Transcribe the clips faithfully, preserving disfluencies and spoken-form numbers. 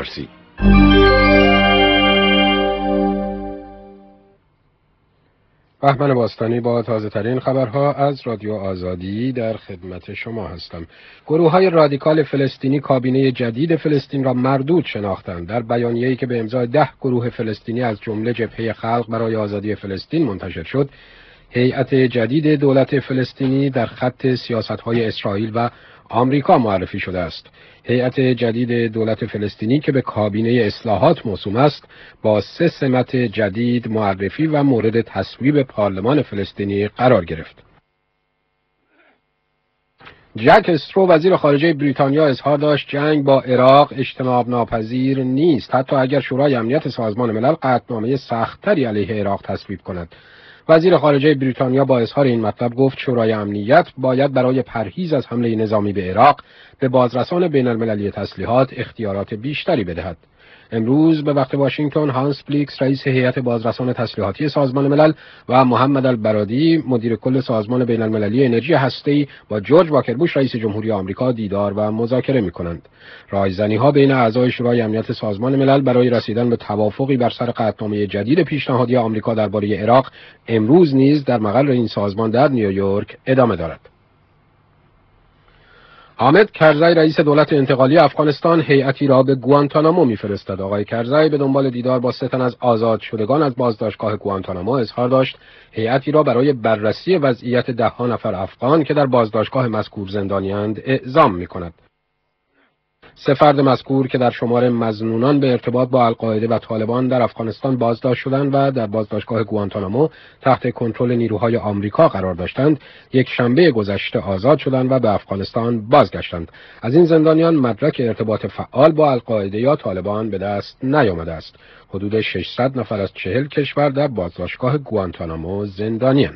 فارسی. بهمن باستانی با تازه ترین خبرها از رادیو آزادی در خدمت شما هستم. گروه های رادیکال فلسطینی کابینه جدید فلسطین را مردود شناختند. در بیانیه‌ای که به امضای ده گروه فلسطینی از جمله جبهه خلق برای آزادی فلسطین منتشر شد، هیئت جدید دولت فلسطینی در خط سیاست‌های اسرائیل و آمریکا معرفی شده است. هیئت جدید دولت فلسطینی که به کابینه اصلاحات موسوم است، با سه سمت جدید معرفی و مورد تصویب پارلمان فلسطینی قرار گرفت. جک استرو وزیر خارجه بریتانیا اظهار داشت جنگ با عراق اجتناب ناپذیر نیست، حتی اگر شورای امنیت سازمان ملل قطعنامه سخت‌تری علیه عراق تصویب کند. وزیر خارجه بریتانیا با اظهار این مطلب گفت شورای امنیت باید برای پرهیز از حمله نظامی به عراق به بازرسان بین المللی تسلیحات اختیارات بیشتری بدهد. امروز به وقت واشنگتن هانس بلیکس رئیس هیئت بازرسان تسلیحاتی سازمان ملل و محمد البرادی مدیر کل سازمان بین المللی انرژی هسته‌ای با جورج واکر بوش رئیس جمهوری آمریکا دیدار و مذاکره می‌کنند. رایزنی‌ها بین اعضای شورای امنیت سازمان ملل برای رسیدن به توافقی بر سر قطعنامه جدید پیشنهادی آمریکا درباره عراق امروز نیز در مقر این سازمان در نیویورک ادامه دارد. حامد کرزی رئیس دولت انتقالی افغانستان هیئتی را به گوانتانامو می‌فرستد. آقای کرزی به دنبال دیدار با سه تن از آزاد شدگان از بازداشتگاه گوانتانامو اظهار داشت هیئتی را برای بررسی وضعیت ده ها نفر افغان که در بازداشتگاه مذکور زندانی‌اند اعزام می‌کند. سه فرد مذکور که در شمار مظنونان به ارتباط با القاعده و طالبان در افغانستان بازداشت شدند و در بازداشتگاه گوانتانامو تحت کنترل نیروهای آمریکا قرار داشتند، یک شنبه گذشته آزاد شدند و به افغانستان بازگشتند. از این زندانیان مدرک ارتباط فعال با القاعده یا طالبان به دست نیامده است. حدود ششصد نفر از چهل کشور در بازداشتگاه گوانتانامو زندانی‌اند.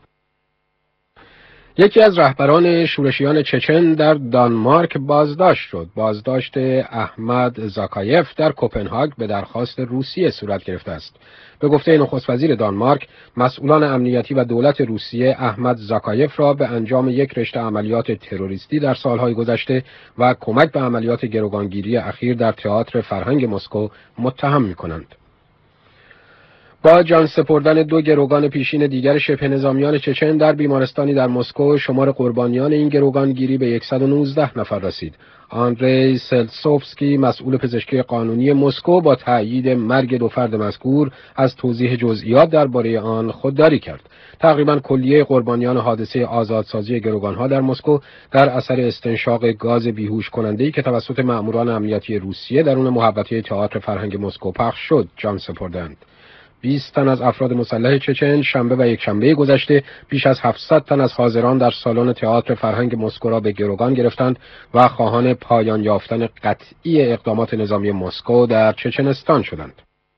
یکی از رهبران شورشیان چچن در دانمارک بازداشت شد. بازداشت احمد زاکایف در کوپنهاگ به درخواست روسیه صورت گرفته است. به گفته نخست وزیر دانمارک، مسئولان امنیتی و دولت روسیه احمد زاکایف را به انجام یک رشته عملیات تروریستی در سالهای گذشته و کمک به عملیات گروگانگیری اخیر در تئاتر فرهنگ مسکو متهم می‌کنند. با جان سپردن دو گروگان پیشین دیگر شبه نظامیان چچن در بیمارستانی در مسکو، شمار قربانیان این گروگانگیری به صد و نوزده نفر رسید. آندری سلسوفسکی مسئول پزشکی قانونی مسکو با تأیید مرگ دو فرد مذکور از توضیح جزئیات درباره آن خودداری کرد. تقریبا کلیه قربانیان حادثه آزادسازی گروگانها در مسکو در اثر استنشاق گاز بیهوش کننده‌ای که توسط مأموران امنیتی روسیه درون محوطه تئاتر فرهنگ مسکو پخش شد جان سپردند. بیست تن از افراد مسلح چچن شنبه و یک شنبه گذشته بیش از هفتصد تن از حاضران در سالن تئاتر فرهنگ مسکو را به گروگان گرفتند و خواهان پایان یافتن قطعی اقدامات نظامی مسکو در چچنستان شدند.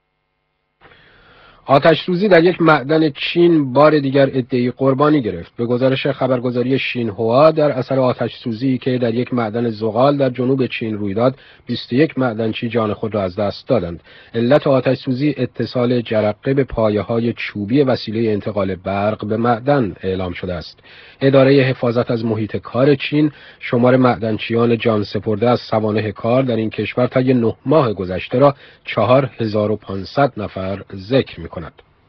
آتش سوزی در یک معدن چین بار دیگر عده‌ای قربانی گرفت. به گزارش خبرگزاری شینهوا در اثر آتش سوزی که در یک معدن زغال در جنوب چین روی داد، بیست و یک معدنچی جان خود را از دست دادند. علت آتش سوزی اتصال جرقه به پایه‌های چوبی وسیله انتقال برق به معدن اعلام شده است. اداره حفاظت از محیط کار چین شمار معدنچیان جان سپرده از سوانح کار در این کشور طی نه ماه گذشته را چهار هزار و پانصد نفر ذکر می‌کند.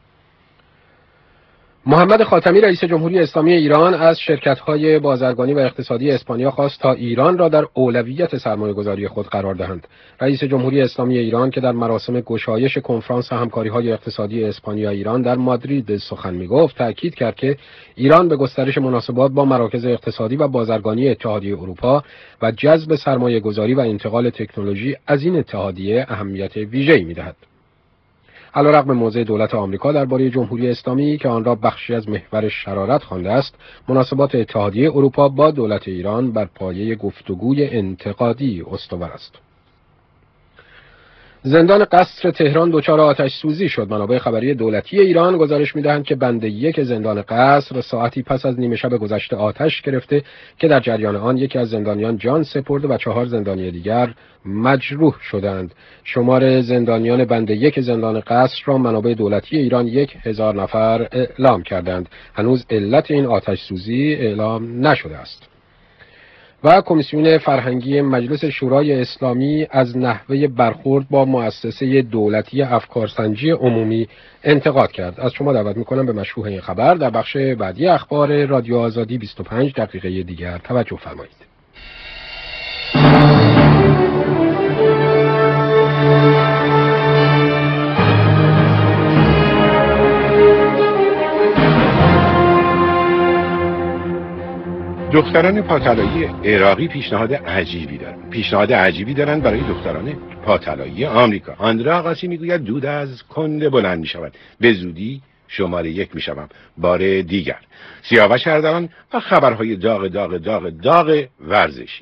محمد خاتمی رئیس جمهوری اسلامی ایران از شرکت‌های بازرگانی و اقتصادی اسپانیا خواست تا ایران را در اولویت سرمایه‌گذاری خود قرار دهند. رئیس جمهوری اسلامی ایران که در مراسم گشایش کنفرانس همکاری‌های اقتصادی اسپانیا ایران در مادرید سخن می‌گفت، تأکید کرد که ایران به گسترش مناسبات با مراکز اقتصادی و بازرگانی اتحادیه اروپا و جذب سرمایه‌گذاری و انتقال تکنولوژی از این اتحادیه اهمیت ویژه‌ای می‌دهد. علیرغم موضع دولت آمریکا درباره جمهوری اسلامی که آن را بخشی از محور شرارت خوانده است، مناسبات اتحادیه اروپا با دولت ایران بر پایه گفتگوی انتقادی استوار است. زندان قصر تهران دچار آتش سوزی شد. منابع خبری دولتی ایران گزارش می‌دهند که بند یک زندان قصر ساعتی پس از نیمه شب گذشته آتش گرفته که در جریان آن یکی از زندانیان جان سپرده و چهار زندانی دیگر مجروح شدند. شمار زندانیان بند یک زندان قصر را منابع دولتی ایران یک هزار نفر اعلام کردند. هنوز علت این آتش سوزی اعلام نشده است. و کمیسیون فرهنگی مجلس شورای اسلامی از نحوه برخورد با مؤسسه دولتی افکارسنجی عمومی انتقاد کرد. از شما دعوت میکنم به مشروح این خبر در بخش بعدی اخبار رادیو آزادی بیست و پنج دقیقه دیگر توجه فرمایید. دختران پاطلایی عراقی پیشنهاد عجیبی دارن. پیشنهاد عجیبی دارن برای دختران پاطلایی آمریکا. آندرا آقاسی میگوید دود از کنده بلند میشود. به زودی شماره یک میشوم. بار دیگر سیاوش اردوان و خبرهای داغ داغ داغ داغ ورزشی.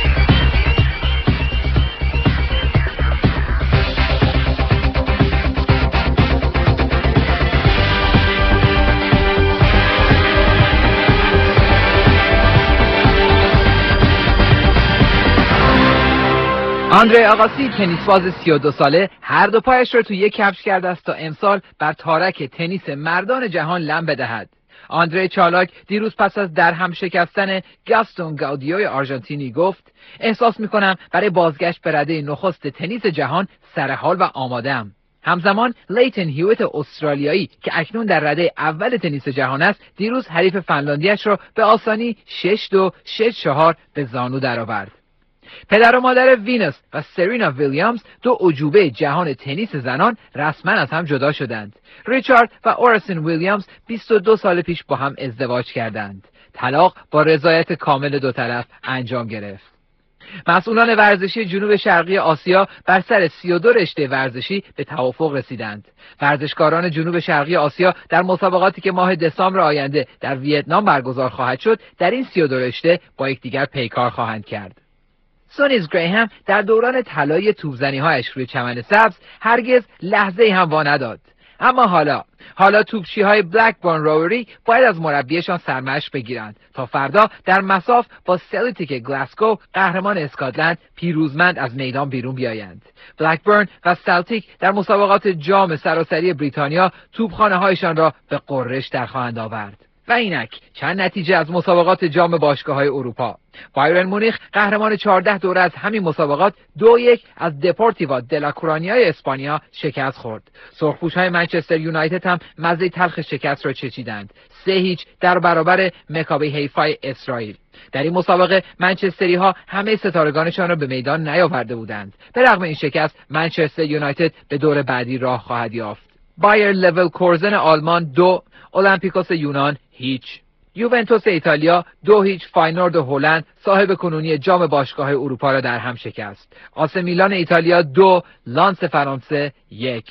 آندره آقاسی تنیسباز سی و دو ساله هر دو پایش را توی یک کفش کرده است تا امسال بر تارک تنیس مردان جهان لم بدهد. آندره چالاک دیروز پس از درهم شکستن گاستون گاودیوی آرژانتینی گفت احساس می‌کنم برای بازگشت به رده نخست تنیس جهان سرحال و آماده‌ام. همزمان لیتن هیویت استرالیایی که اکنون در رده اول تنیس جهان است دیروز حریف فنلاندیش را به آسانی شش دو شش چهار به زانو درآورد. پدر و مادر وینس و سرینا ویلیامز دو عجوبه جهان تنیس زنان رسما از هم جدا شدند. ریچارد و اورسن ویلیامز بیست و دو سال پیش با هم ازدواج کردند. طلاق با رضایت کامل دو طرف انجام گرفت. مسئولان ورزشی جنوب شرقی آسیا بر سر سی و دو رشته ورزشی به توافق رسیدند. ورزشکاران جنوب شرقی آسیا در مسابقاتی که ماه دسامبر آینده در ویتنام برگزار خواهد شد در این سی و دو رشته با یکدیگر پیکار خواهند کرد. سونیز گریهم در دوران طلایی توپزنی‌هایش روی چمن سبز هرگز لحظه‌ای هم وا نداد. اما حالا حالا توپچی‌های بلکبورن رووری باید از مربیشان سرمشق بگیرند تا فردا در مساف با سلتیک گلاسکو قهرمان اسکاتلند پیروزمند از میدان بیرون بیایند. بلکبورن و سلتیک در مسابقات جام سراسری بریتانیا توپخانه‌هایشان را به غرش در خواهند آورد. و اینک چند نتیجه از مسابقات جام باشگاه‌های اروپا. بایرن مونیخ قهرمان چهارده دوره از همین مسابقات دو یک از دپورتیوا دلاکورانیای اسپانیا شکست خورد. سرخپوش‌های منچستر یونایتد هم مزه تلخ شکست را چشیدند. سه هیچ در برابر مکابی حیفای اسرائیل. در این مسابقه منچستری ها همه ستارگانشان را به میدان نیاورده بودند. به رغم این شکست منچستر یونایتد به دور بعدی راه خواهد یافت. بایر لورکوزن آلمان دو، اولمپیکوس یونان هیچ. یوونتوس ایتالیا دو هیچ فاینورد هلند صاحب کنونی جام باشگاه اروپا را در هم شکست. آس میلان ایتالیا دو، لانس فرانسه یک.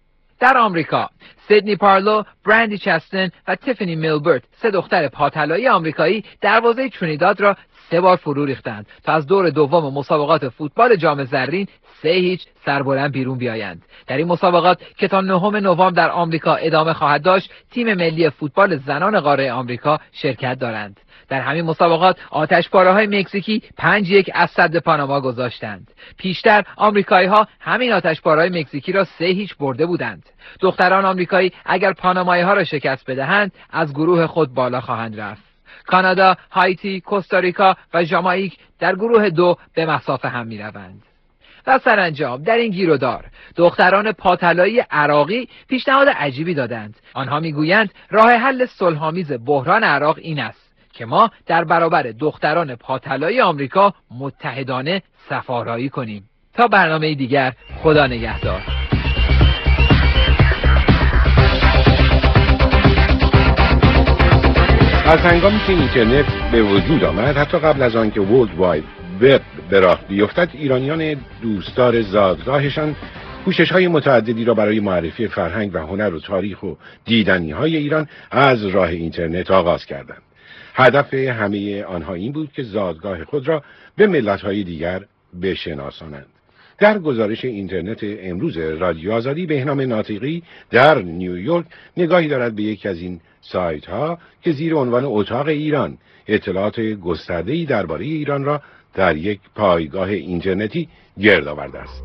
در آمریکا سیدنی پارلو، برندی چستن و تیفنی میلبرت سه دختر پاطلایی آمریکایی دروازه ترینیداد را سه بار فرو ریختند تا از دور دوم مسابقات فوتبال جام زرین سه هیچ سربلند بیرون بیایند. در این مسابقات که تا نهم نوامبر در آمریکا ادامه خواهد داشت تیم ملی فوتبال زنان قاره آمریکا شرکت دارند. در همین مسابقات آتشپاره‌های مکزیکی پنج یک از سد پاناما گذاشتند. پیشتر آمریکایی‌ها همین آتشپاره‌های مکزیکی را سه هیچ برده بودند. دختران آمریکایی اگر پانامایی‌ها را شکست بدهند از گروه خود بالا خواهند رفت. کانادا، هایتی، کوستاریکا و ژامائیک در گروه دو به مصاف هم می‌روند. و سرانجام در این گیرودار دختران پاطلایی عراقی پیشنهاد عجیبی دادند. آنها میگویند راه حل صلح‌آمیز بحران عراق این است که ما در برابر دختران پاطلایی آمریکا متحدانه صف‌آرایی کنیم. تا برنامه دیگر، خدا نگهدار. از هنگامی که اینترنت به وجود آمد، حتی قبل از آن که ورلد واید وب به راه بیفتد، ایرانیان دوستدار زادگاهشان کوشش‌های متعددی را برای معرفی فرهنگ و هنر و تاریخ و دیدنی‌های ایران از راه اینترنت آغاز کردند. هدف همه آنها این بود که زادگاه خود را به ملت‌های دیگر بشناسانند. در گزارش اینترنت امروز رادیو آزادی، بهنام ناطقی در نیویورک نگاهی دارد به یکی از این سایت ها که زیر عنوان اتاق ایران اطلاعات گسترده‌ای درباره ایران را در یک پایگاه اینترنتی گرد آورده است.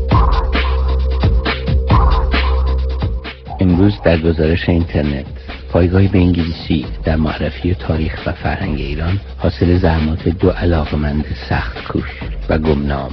امروز در گزارش اینترنت پایگاهی به انگلیسی در معرفی تاریخ و فرهنگ ایران حاصل زحمات دو علاقمند سخت کوش و گمنام.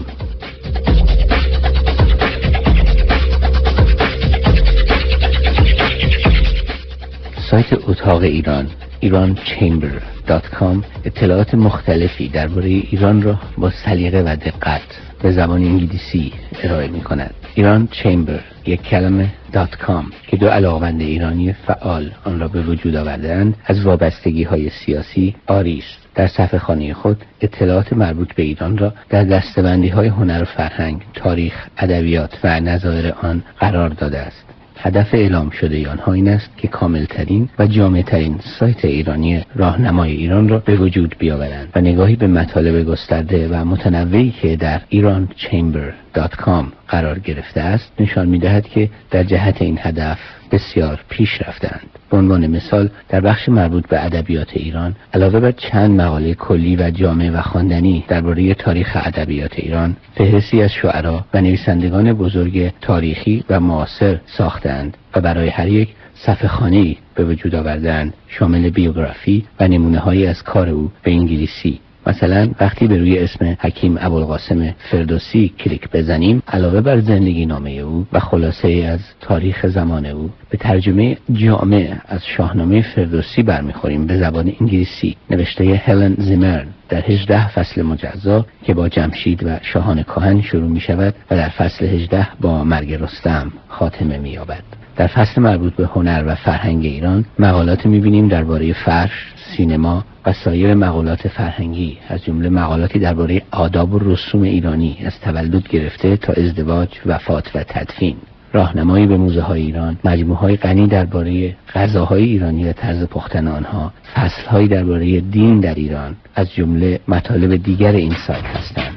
سایت اتاق ایران ایران چمبر دات کام اطلاعات مختلفی درباره ایران را با سلیقه و دقت به زبان انگلیسی ارائه می کند. ایران چمبر یک کلمه دات کام که دو علاقمند ایرانی فعال آن را به وجود آورده‌اند از وابستگی های سیاسی آری است. در صفحه خانه خود اطلاعات مربوط به ایران را در دسته‌بندی های هنر و فرهنگ، تاریخ، ادبیات و نظایر آن قرار داده است. هدف اعلام شده آنها این است که کاملترین و جامعترین سایت ایرانی راهنمای ایران را به وجود بیاورند و نگاهی به مطالب گسترده و متنوعی که در ایران چمبر دات کام قرار گرفته است نشان می‌دهد که در جهت این هدف بسیار پیش رفتند. به عنوان مثال در بخش مربوط به ادبیات ایران علاوه بر چند مقاله کلی و جامع و خواندنی درباره تاریخ ادبیات ایران، فهرستی از شعرا و نویسندگان بزرگ تاریخی و معاصر ساختند و برای هر یک صفحه خانه‌ای به وجود آوردند شامل بیوگرافی و نمونه‌هایی از کار او به انگلیسی. مثلا وقتی به روی اسم حکیم ابوالقاسم فردوسی کلیک بزنیم، علاوه بر زندگی نامه او و خلاصه از تاریخ زمان او، به ترجمه جامع از شاهنامه فردوسی برمیخوریم به زبان انگلیسی نوشته هلن زیمرن در هجده فصل مجزا که با جمشید و شاهان کهن شروع می شود و در فصل هجده با مرگ رستم خاتمه می یابد. در فصل مربوط به هنر و فرهنگ ایران مقالات می‌بینیم درباره فرش، سینما و سایر مقالات فرهنگی، از جمله مقالاتی درباره آداب و رسوم ایرانی از تولد گرفته تا ازدواج، وفات و تدفین. راهنمایی به موزه‌های ایران، مجموعه‌های غنی درباره غذاهای ایرانی و طرز پختن آنها، فصل‌هایی درباره دین در ایران از جمله مطالب دیگر این سایت هستند.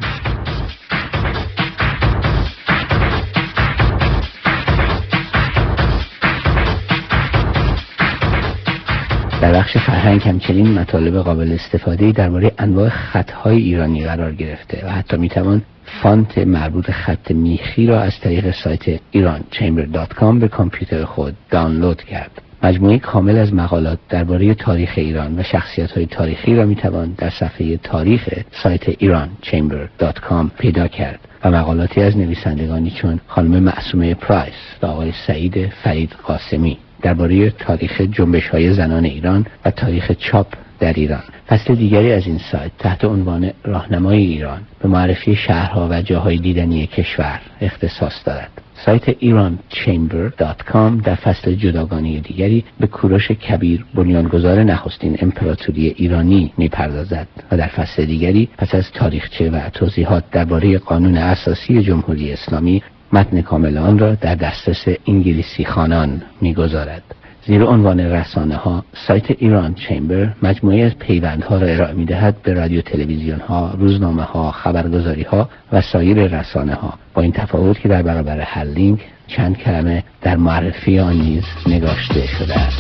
در بخش فرهنگ همچنین مطالب قابل استفاده‌ای درباره انواع خط‌های ایرانی قرار گرفته و حتی می‌توان فانت مربوط خط میخی را از طریق سایت ایران چمبر دات کام به کامپیوتر خود دانلود کرد. مجموعه کامل از مقالات درباره تاریخ ایران و شخصیت‌های تاریخی را می‌توان در صفحه تاریخ سایت ایران چمبر دات کام پیدا کرد و مقالاتی از نویسندگانی چون خانم معصومه پرایس و آقای سعید فرید قاسمی درباره تاریخ جنبش‌های زنان ایران و تاریخ چاپ در ایران. فصل دیگری از این سایت تحت عنوان راهنمای ایران به معرفی شهرها و جاهای دیدنی کشور اختصاص دارد. سایت ایران چمبر دات کام در فصل جداگانه دیگری به کوروش کبیر بنیانگذار نخستین امپراتوری ایرانی می‌پردازد و در فصل دیگری پس از تاریخچه و توضیحات درباره قانون اساسی جمهوری اسلامی متن کامل آن را در دسترس انگلیسی خوانان می‌گذارد. زیر عنوان رسانه ها، سایت ایران چمبر مجموعه از پیوندها را ارائه می‌دهد به رادیو تلویزیون ها، روزنامه ها، خبرگزاری ها و سایر رسانه ها، با این تفاوت که در برابر هر لینک چند کلمه در معرفی آن نیز نگاشته شده است.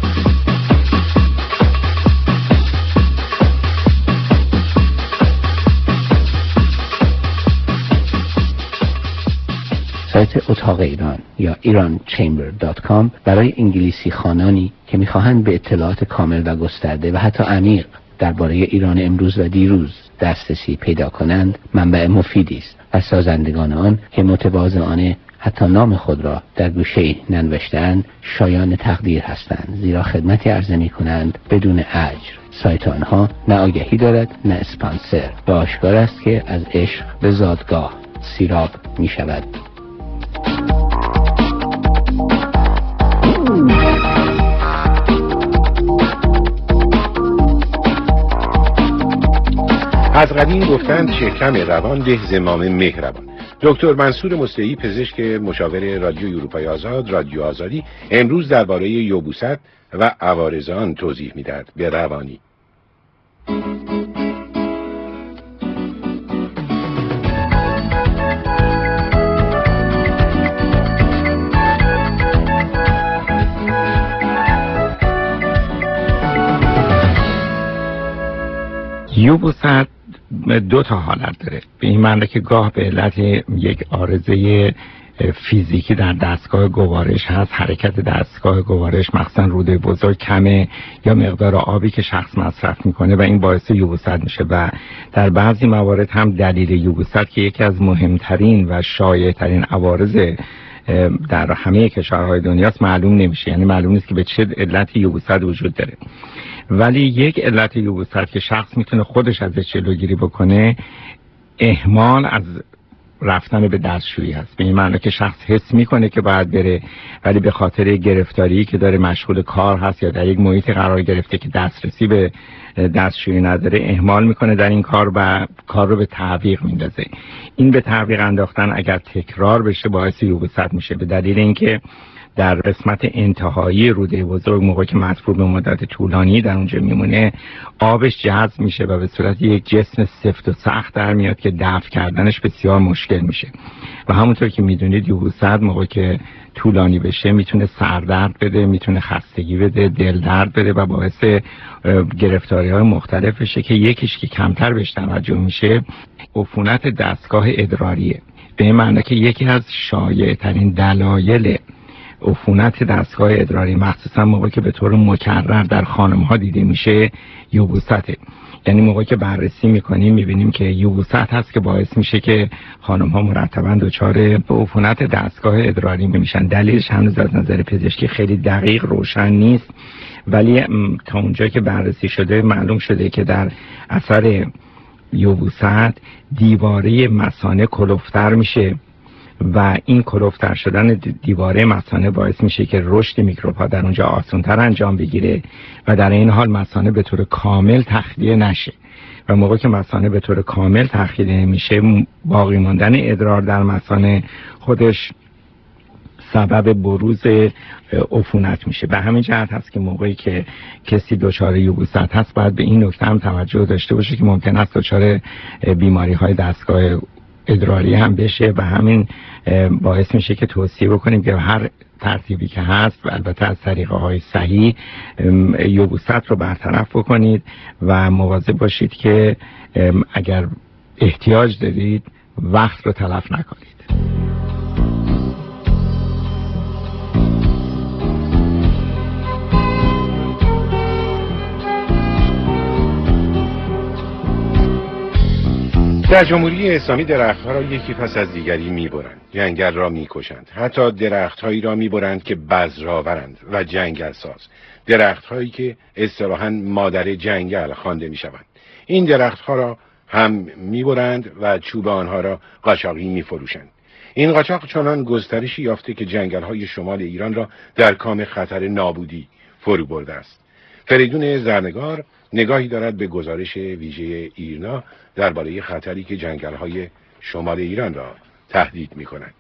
سایت اتاق ایران یا ایران چمبر دات کام برای انگلیسی خوانانی که می‌خواهند به اطلاعات کامل و گسترده و حتی عمیق درباره ایران امروز و دیروز دسترسی پیدا کنند منبع مفیدی است و سازندگان آن که متواضعانه حتی نام خود را در گوشه‌ای ننوشته‌اند شایان تقدیر هستند، زیرا خدمتی عرضه می‌کنند بدون اجر. سایت آنها نه آگهی دارد نه اسپانسر و آشکار است که از عشق به زادگاه سیراب می‌شود. از قدیم گفتند شکم روان ده زمام مهربان. دکتر منصور مستعی، پزشک مشاور رادیو اروپای آزاد، رادیو آزادی، امروز درباره یبوست و عوارض آن توضیح می‌دهد به روانی. یبوست دو تا حالت داره، به این معنی که گاه به علت یک عارضه فیزیکی در دستگاه گوارش هست، حرکت دستگاه گوارش مخصوصا روده بزرگ کمه یا مقدار آبی که شخص مصرف میکنه و این باعث یبوست میشه و در بعضی موارد هم دلیل یبوست که یکی از مهمترین و شایع ترین عوارض در همه کشورهای دنیاست معلوم نمیشه، یعنی معلوم نیست که به چه علتی یبوست وجود داره. ولی یک علت یبوست که شخص میتونه خودش ازش جلوگیری بکنه اهمال از رفتن به دستشویی هست. به این معنی که شخص حس میکنه که باید بره ولی به خاطر گرفتاری که داره مشغول کار هست یا در یک محیطی قرار گرفته که دسترسی به دستشویی نداره اهمال میکنه در این کار و کار رو به تعویق میندازه. این به تعویق انداختن اگر تکرار بشه باعث یبوست میشه، به دلیل اینکه در قسمت انتهایی روده بزرگ موقعی که مدفوع به مدت طولانی در اونجا میمونه آبش جذب میشه و به صورت یک جسم سفت و سخت در میاد که دفع کردنش بسیار مشکل میشه و همونطور که میدونید یبوست موقعی که طولانی بشه میتونه سردرد بده، میتونه خستگی بده، دل درد بده و باعث گرفتاری های مختلف بشه که یکیش که کمتر بهش توجه میشه عفونت دستگاه ادراریه. به این معنی که یکی از شایع ترین دلایل عفونت دستگاه ادراری مخصوصا موقعی که به طور مکرر در خانم ها دیده میشه یبوسته. یعنی موقعی که بررسی میکنیم میبینیم که یبوست هست که باعث میشه که خانم ها مرتبا دچار عفونت دستگاه ادراری میشن. دلیلش هنوز از نظر پزشکی خیلی دقیق روشن نیست، ولی تا اونجا که بررسی شده معلوم شده که در اثر یبوست دیواره مثانه کلفتر میشه و این کلفتر شدن دیواره مثانه باعث میشه که رشد میکروب ها در اونجا آسان‌تر انجام بگیره و در این حال مثانه به طور کامل تخلیه نشه و موقعی که مثانه به طور کامل تخلیه نمیشه باقی ماندن ادرار در مثانه خودش سبب بروز عفونت میشه. به همین جهت هست که موقعی که کسی دچار یبوست هست باید به این نکته هم توجه داشته باشه که ممکن است دچار بیماری های دستگاه ادراری هم بشه و همین باعث میشه که توصیه بکنیم که هر ترتیبی که هست و البته از طریقه های صحیح یبوست رو برطرف بکنید و مواظب باشید که اگر احتیاج دارید وقت رو تلف نکنید. در جمهوری اسلامی درختها را یکی پس از دیگری میبرند، جنگل را میکشند، حتی درختهایی را میبرند که بذرآورند و جنگل ساز، درختهایی که اصطلاحاً مادر جنگل خوانده میشوند. این درختها را هم میبرند و چوب آنها را قاچاقی میفروشند. این قاچاق چنان گسترشی یافته که جنگل‌های شمال ایران را در کام خطر نابودی فرو برده است. فریدون زرنگار نگاهی دارد به گزارش ویژه ایرنا درباره خطری که جنگل‌های شمال ایران را تهدید می‌کند.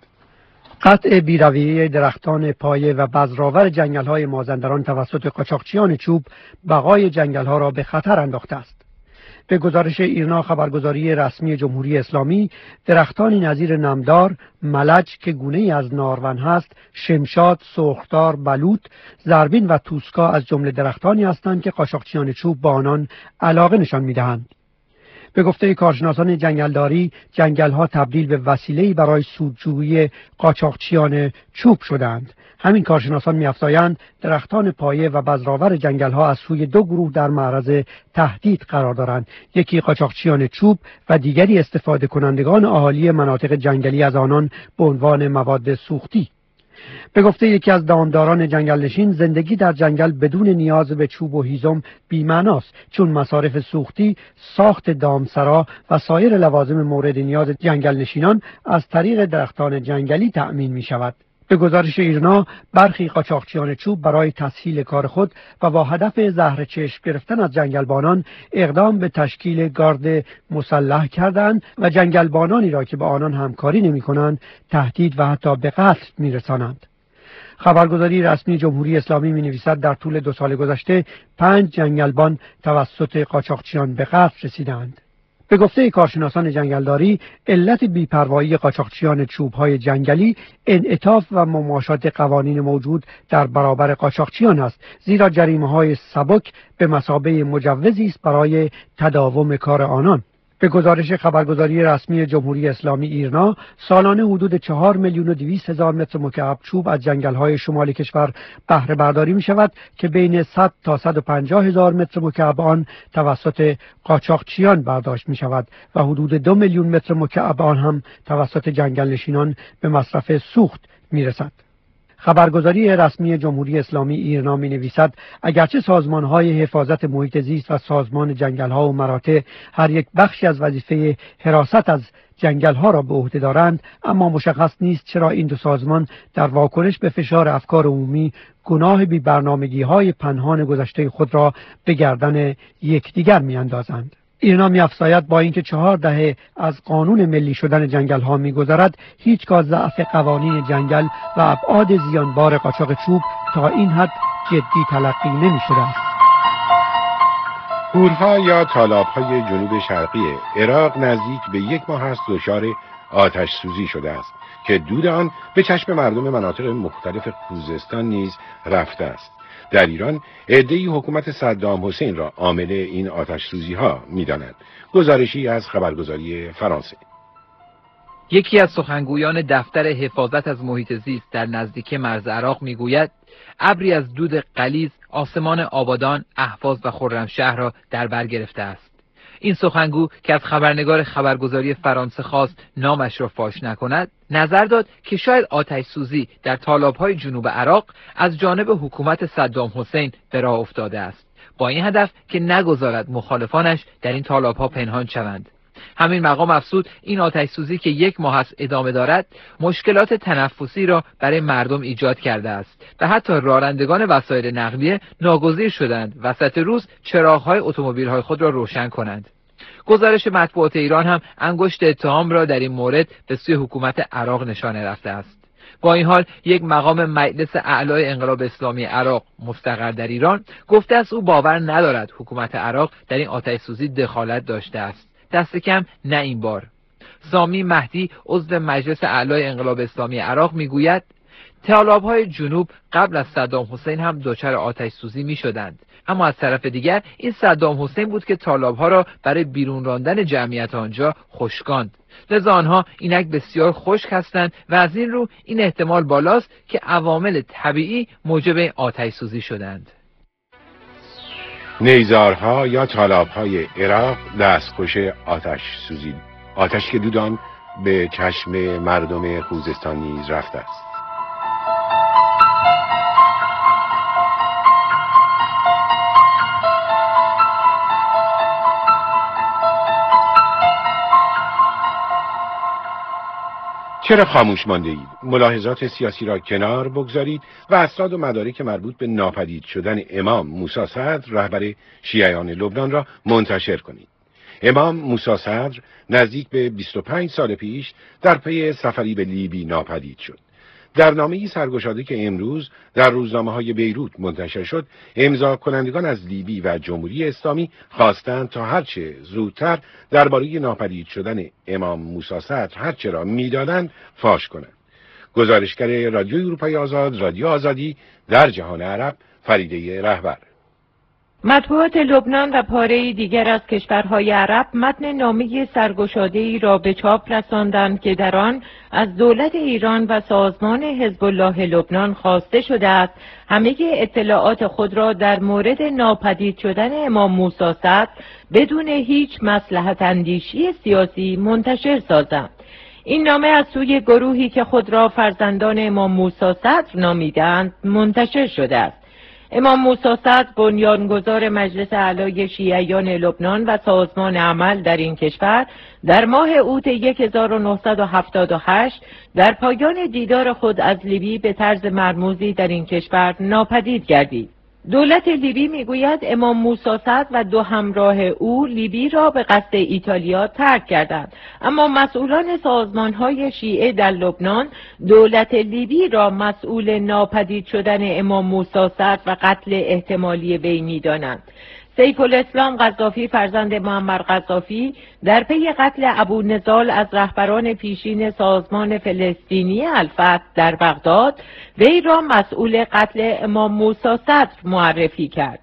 قطع بی‌رویه درختان پایه و بذرآور جنگل‌های مازندران توسط قاچاقچیان چوب بقای جنگل‌ها را به خطر انداخته است. به گزارش ایرنا خبرگزاری رسمی جمهوری اسلامی، درختانی نظیر نمدار، ملج که گونه‌ای از نارون هست، شمشاد، سرخدار، بلوط، زربین و توسکا از جمله درختانی هستند که قاچاقچیان چوب با آنان علاقه نشان می‌دهند. به گفته کارشناسان جنگلداری، جنگل‌ها تبدیل به وسیله‌ای برای سودجویی قاچاقچیان چوب شدند. همین کارشناسان می‌افزایند درختان پایه و بذرآور جنگل‌ها از سوی دو گروه در معرض تهدید قرار دارند، یکی قاچاقچیان چوب و دیگری استفاده کنندگان اهالی مناطق جنگلی از آنان به عنوان مواد سوختی. به گفته یکی از دامداران جنگل نشین، زندگی در جنگل بدون نیاز به چوب و هیزم بی‌معناست، چون مصارف سوختی، ساخت دامسرا و سایر لوازم مورد نیاز جنگل نشینان از طریق درختان جنگلی تأمین می شود. به گزارش ایرنا، برخی قاچاقچیان چوب برای تسهیل کار خود و با هدف زهر چشم گرفتن از جنگلبانان اقدام به تشکیل گارد مسلح کردند و جنگلبانانی را که با آنان همکاری نمی کنند تهدید و حتی به قتل می رسانند. خبرگزاری رسمی جمهوری اسلامی می نویسد در طول دو سال گذشته پنج جنگلبان توسط قاچاقچیان به قتل رسیدند. به گفته کارشناسان جنگلداری، علت بی‌پروایی قاچاقچیان چوب‌های جنگلی انعطاف و مماشات قوانین موجود در برابر قاچاقچیان است، زیرا جریمه‌های سبک به مثابه مجوزی است برای تداوم کار آنان. به گزارش خبرگزاری رسمی جمهوری اسلامی ایرنا، سالانه حدود چهار میلیون و دویست هزار متر مکعب چوب از جنگل‌های شمال کشور بهره برداری می‌شود که بین صد تا صد و پنجاه هزار متر مکعب آن توسط قاچاقچیان برداشت می‌شود و حدود دو میلیون متر مکعب آن هم توسط جنگل نشینان به مصرف سوخت می‌رسد. خبرگزاری رسمی جمهوری اسلامی ایرنا می نویسد اگرچه سازمان‌های حفاظت محیط زیست و سازمان جنگل‌ها و مراتع هر یک بخشی از وظیفه حراست از جنگل‌ها را به عهده دارند، اما مشخص نیست چرا این دو سازمان در واکنش به فشار افکار عمومی گناه بی برنامگی‌های پنهان گذشته خود را به گردن یکدیگر می‌اندازند. ایرنا می‌افزاید با اینکه چهار دهه از قانون ملی شدن جنگل‌ها می‌گذرد، هیچگاه ضعف قوانین جنگل و ابعاد زیانبار قاچاق چوب تا این حد جدی تلقی نمی‌شده است. گورها یا تالاب‌های جنوب شرقی عراق نزدیک به یک ماه است دچار آتش سوزی شده است که دود آن به چشم مردم مناطق مختلف خوزستان نیز رفته است. در ایران عده‌ای حکومت صدام حسین را عامل این آتش سوزی ها می‌دانند. گزارشی از خبرگزاری فرانسه. یکی از سخنگویان دفتر حفاظت از محیط زیست در نزدیکی مرز عراق میگوید ابری از دود غلیظ آسمان آبادان، اهواز و خرمشهر را در بر گرفته است. این سخنگو که از خبرنگار خبرگزاری فرانسه خواست نامش را فاش نکند، نظر داد که شاید آتش سوزی در تالاب‌های جنوب عراق از جانب حکومت صدام حسین به راه افتاده است، با این هدف که نگذارد مخالفانش در این تالاب‌ها پنهان شوند. همین مقام افزود این آتش سوزی که یک ماه است ادامه دارد، مشکلات تنفسی را برای مردم ایجاد کرده است و حتی رانندگان وسایل نقلیه ناگزیر شدند وسط روز چراغ‌های اتومبیل‌های خود را روشن کنند. گزارش مطبوعات ایران هم انگشت اتهام را در این مورد به سوی حکومت عراق نشانه رفته است. با این حال یک مقام مجلس اعلای انقلاب اسلامی عراق مستقر در ایران گفته است او باور ندارد حکومت عراق در این آتش سوزی دخالت داشته است، دست کم نه این بار. سامی مهدی عضو مجلس اعلای انقلاب اسلامی عراق میگوید تالاب‌های جنوب قبل از صدام حسین هم دچار آتش سوزی می‌شدند، اما از طرف دیگر این صدام حسین بود که تالاب‌ها را برای بیرون راندن جمعیت آنجا خشکاند. لذا آنها اینک بسیار خشک هستند و از این رو این احتمال بالاست که عوامل طبیعی موجب آتش سوزی شدند. نیزارها یا تالاب‌های عراق دستخوش آتش سوزی، آتش که دودان به چشم مردم خوزستان نیز رفته است. چرا خاموش مانده اید؟ ملاحظات سیاسی را کنار بگذارید و اسناد و مدارک مربوط به ناپدید شدن امام موسی صدر رهبر شیعیان لبنان را منتشر کنید. امام موسی صدر نزدیک به بیست و پنج سال پیش در پی سفری به لیبی ناپدید شد. در نامه‌ای سرگشاده که امروز در روزنامه‌های بیروت منتشر شد، امضا کنندگان از لیبی و جمهوری اسلامی خواستند تا هرچه زودتر درباره ناپدید شدن امام موسی صدر هرچه را می‌دانند فاش کنند. گزارشگر رادیو اروپای آزاد، رادیو آزادی در جهان عرب، فریده رهبر. مطبوعات لبنان و پاره‌ای دیگر از کشورهای عرب متن نامه سرگشاده‌ای را به چاپ رساندند که در آن از دولت ایران و سازمان حزب الله لبنان خواسته شده است همه اطلاعات خود را در مورد ناپدید شدن امام موسی صدر بدون هیچ مصلحت اندیشی سیاسی منتشر سازند. این نامه از سوی گروهی که خود را فرزندان امام موسی صدر نامیدند منتشر شده است. امام موسی صدر بنیانگذار مجلس اعلای شیعیان لبنان و سازمان عمل در این کشور در ماه اوت هزار و نهصد و هفتاد و هشت در پایان دیدار خود از لیبی به طرز مرموزی در این کشور ناپدید گردید. دولت لیبی میگوید امام موسی صدر و دو همراه او لیبی را به قصد ایتالیا ترک کردند، اما مسئولان سازمان‌های شیعه در لبنان دولت لیبی را مسئول ناپدید شدن امام موسی صدر و قتل احتمالی وی می‌دانند. سیف الاسلام قذافی فرزند معمر قذافی در پی قتل ابو نضال از رهبران پیشین سازمان فلسطینی الفتح در بغداد وی را مسئول قتل امام موسی صدر معرفی کرد.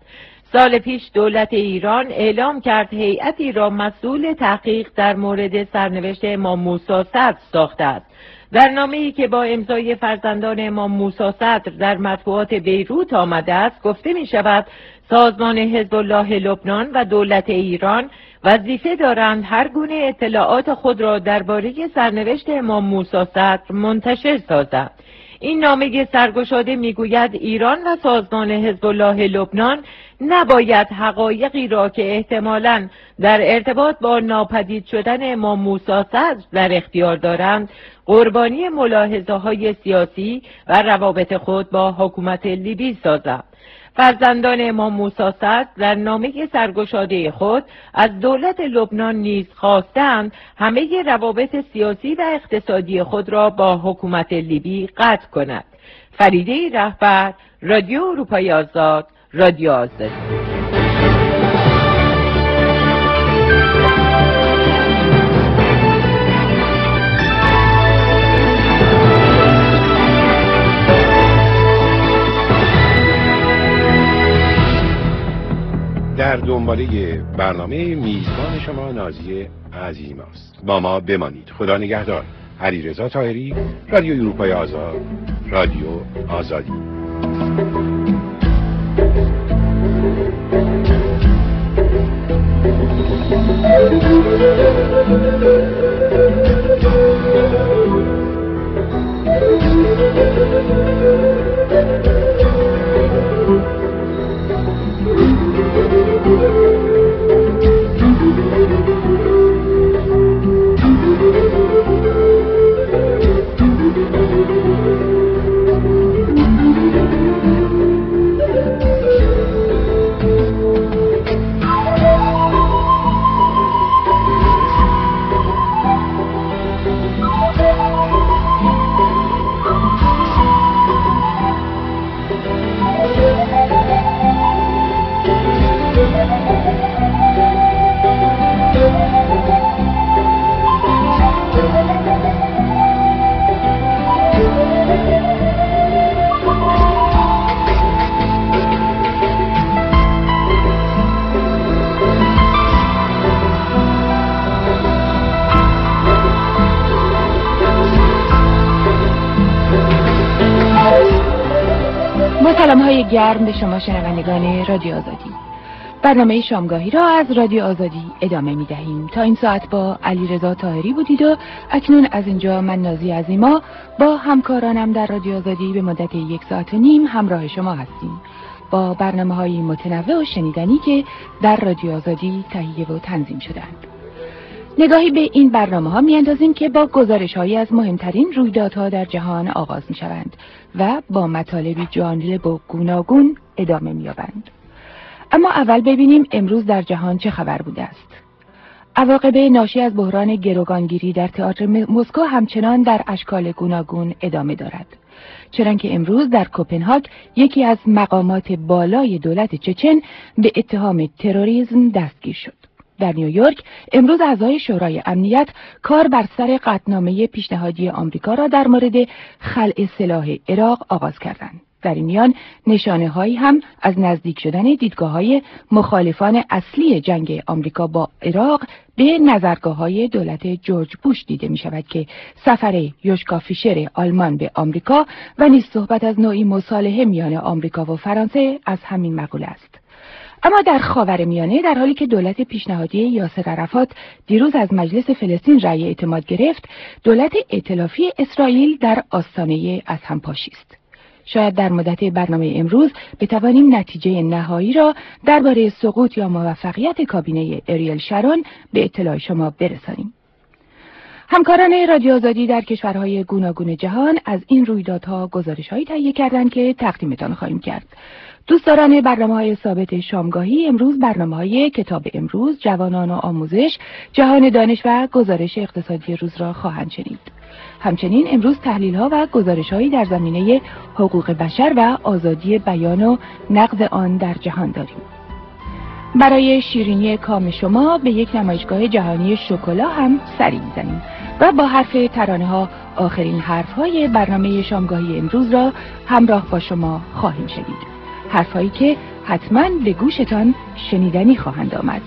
سال پیش دولت ایران اعلام کرد هیئتی را مسئول تحقیق در مورد سرنوشت امام موسی صدر ساخته است. در نامه‌ای که با امضای فرزندان امام موسی صدر در مطبوعات بیروت آمده است گفته می شود سازمان حزب الله لبنان و دولت ایران وظیفه دارند هر گونه اطلاعات خود را درباره سرنوشت امام موسی صدر منتشر سازند. این نامه سرگشاده میگوید ایران و سازمان حزب الله لبنان نباید حقایقی را که احتمالاً در ارتباط با ناپدید شدن امام موسی صدر در اختیار دارند قربانی ملاحظه های سیاسی و روابط خود با حکومت لیبی سازند. فرزندان امام موسی صدر در نامه سرگشاده خود از دولت لبنان نیز خواستند همه روابط سیاسی و اقتصادی خود را با حکومت لیبی قطع کند. فریده رهبر، رادیو اروپای آزاد، رادیو آزادی. در دنباله برنامه میزبان شما نازی عزیزی است. با ما بمانید. خدا نگهدار. علیرضا طاهری، رادیو اروپای آزاد، رادیو آزادی. سلام های گرم به شما شنوندگان رادیو آزادی. برنامه شامگاهی را از رادیو آزادی ادامه می دهیم. تا این ساعت با علیرضا طاهری بودید و اکنون از اینجا من نازی عظیما با همکارانم در رادیو آزادی به مدت یک ساعت و نیم همراه شما هستیم با برنامه های متنوع و شنیدنی که در رادیو آزادی تهیه و تنظیم شدند. نگاهی به این برنامه ها می اندازیم که با گزارش هایی از مهمترین رویدادها در جهان آغاز می شوند و با مطالبی جالب و گوناگون ادامه می یابند. اما اول ببینیم امروز در جهان چه خبر بوده است. عواقب ناشی از بحران گروگانگیری در تئاتر مسکو همچنان در اشکال گوناگون ادامه دارد. چنانکه امروز در کوپنهاگ یکی از مقامات بالای دولت چچن به اتهام تروریسم دستگیر شد. در نیویورک امروز اعضای شورای امنیت کار بر سر قطعنامه پیشنهادی آمریکا را در مورد خلع سلاح عراق آغاز کردند. در این میان نشانه هایی هم از نزدیک شدن دیدگاه های مخالفان اصلی جنگ آمریکا با عراق به نظرگاه های دولت جورج بوش دیده می شود که سفر یوشکا فیشر آلمان به آمریکا و نیز صحبت از نوعی مصالحه میان آمریکا و فرانسه از همین مقوله است. اما در خاورمیانه در حالی که دولت پیشنهادی یاسر عرفات دیروز از مجلس فلسطین رأی اعتماد گرفت، دولت ائتلافی اسرائیل در آستانه از هم پاشی است. شاید در مدت برنامه امروز بتوانیم نتیجه نهایی را درباره سقوط یا موفقیت کابینه اریل شارون به اطلاع شما برسانیم. همکاران رادیو آزادی در کشورهای گوناگون جهان از این رویدادها گزارش‌هایی تهیه کردند که تقدیمتان خواهیم کرد. دوستداران برنامه‌های ثابت شامگاهی امروز برنامه‌های کتاب امروز، جوانان و آموزش، جهان دانش و گزارش اقتصادی روز را خواهند شنید. همچنین امروز تحلیل‌ها و گزارش‌هایی در زمینه حقوق بشر و آزادی بیان و نقد آن در جهان داریم. برای شیرینی کام شما به یک نمایشگاه جهانی شکلات هم سری می‌زنیم و با حرف ترانه‌ها آخرین حرف‌های برنامه شامگاهی امروز را همراه با شما خواهیم شنید. حرفایی که حتماً به گوشتان شنیدنی خواهند آمد.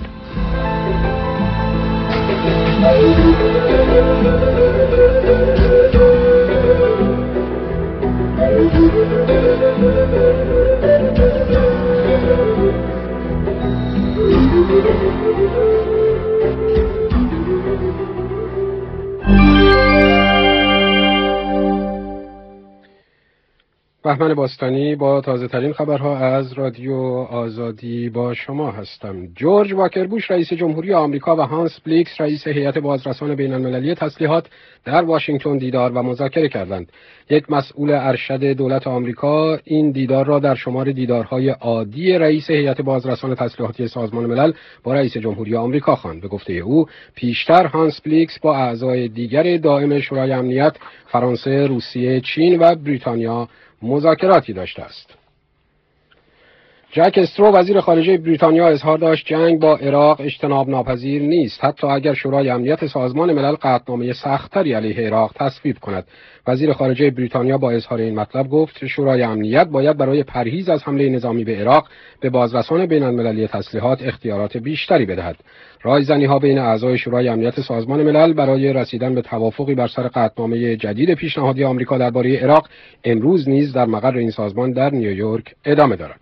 بهمن باستانی با تازه ترین خبرها از رادیو آزادی با شما هستم. جورج واکر بوش رئیس جمهوری آمریکا و هانس بلیکس رئیس هیئت بازرسان بین المللی تسلیحات در واشنگتن دیدار و مذاکره کردند. یک مسئول ارشد دولت آمریکا این دیدار را در شمار دیدارهای عادی رئیس هیئت بازرسان تسلیحاتی سازمان ملل با رئیس جمهوری آمریکا خواند. به گفته او پیشتر هانس بلیکس با اعضای دیگر دائم شورای امنیت فرانسه، روسیه، چین و بریتانیا مذاکراتی داشته است. جک استرو وزیر خارجه بریتانیا اظهار داشت جنگ با عراق اجتناب ناپذیر نیست، حتی اگر شورای امنیت سازمان ملل قطعنامه سخت‌تری علیه عراق تصویب کند. وزیر خارجه بریتانیا با اظهار این مطلب گفت شورای امنیت باید برای پرهیز از حمله نظامی به عراق به بازرسان بین المللی تسلیحات اختیارات بیشتری بدهد. رایزنی‌ها بین اعضای شورای امنیت سازمان ملل برای رسیدن به توافقی بر سر قطعنامه جدید پیشنهادی آمریکا درباره عراق امروز نیز در مقر این سازمان در نیویورک ادامه دارد.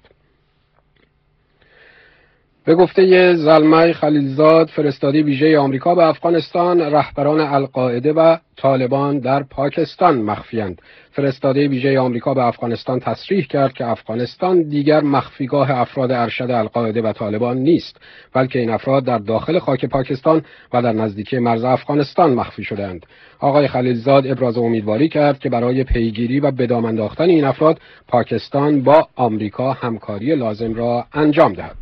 به گفته زلمه خلیلزاد فرستاده ویژه آمریکا به افغانستان، رهبران القاعده و طالبان در پاکستان مخفی‌اند. فرستاده ویژه آمریکا به افغانستان تصریح کرد که افغانستان دیگر مخفیگاه افراد ارشد القاعده و طالبان نیست، بلکه این افراد در داخل خاک پاکستان و در نزدیکی مرز افغانستان مخفی شده‌اند. آقای خلیلزاد ابراز امیدواری کرد که برای پیگیری و به دام انداختن این افراد پاکستان با آمریکا همکاری لازم را انجام دهد.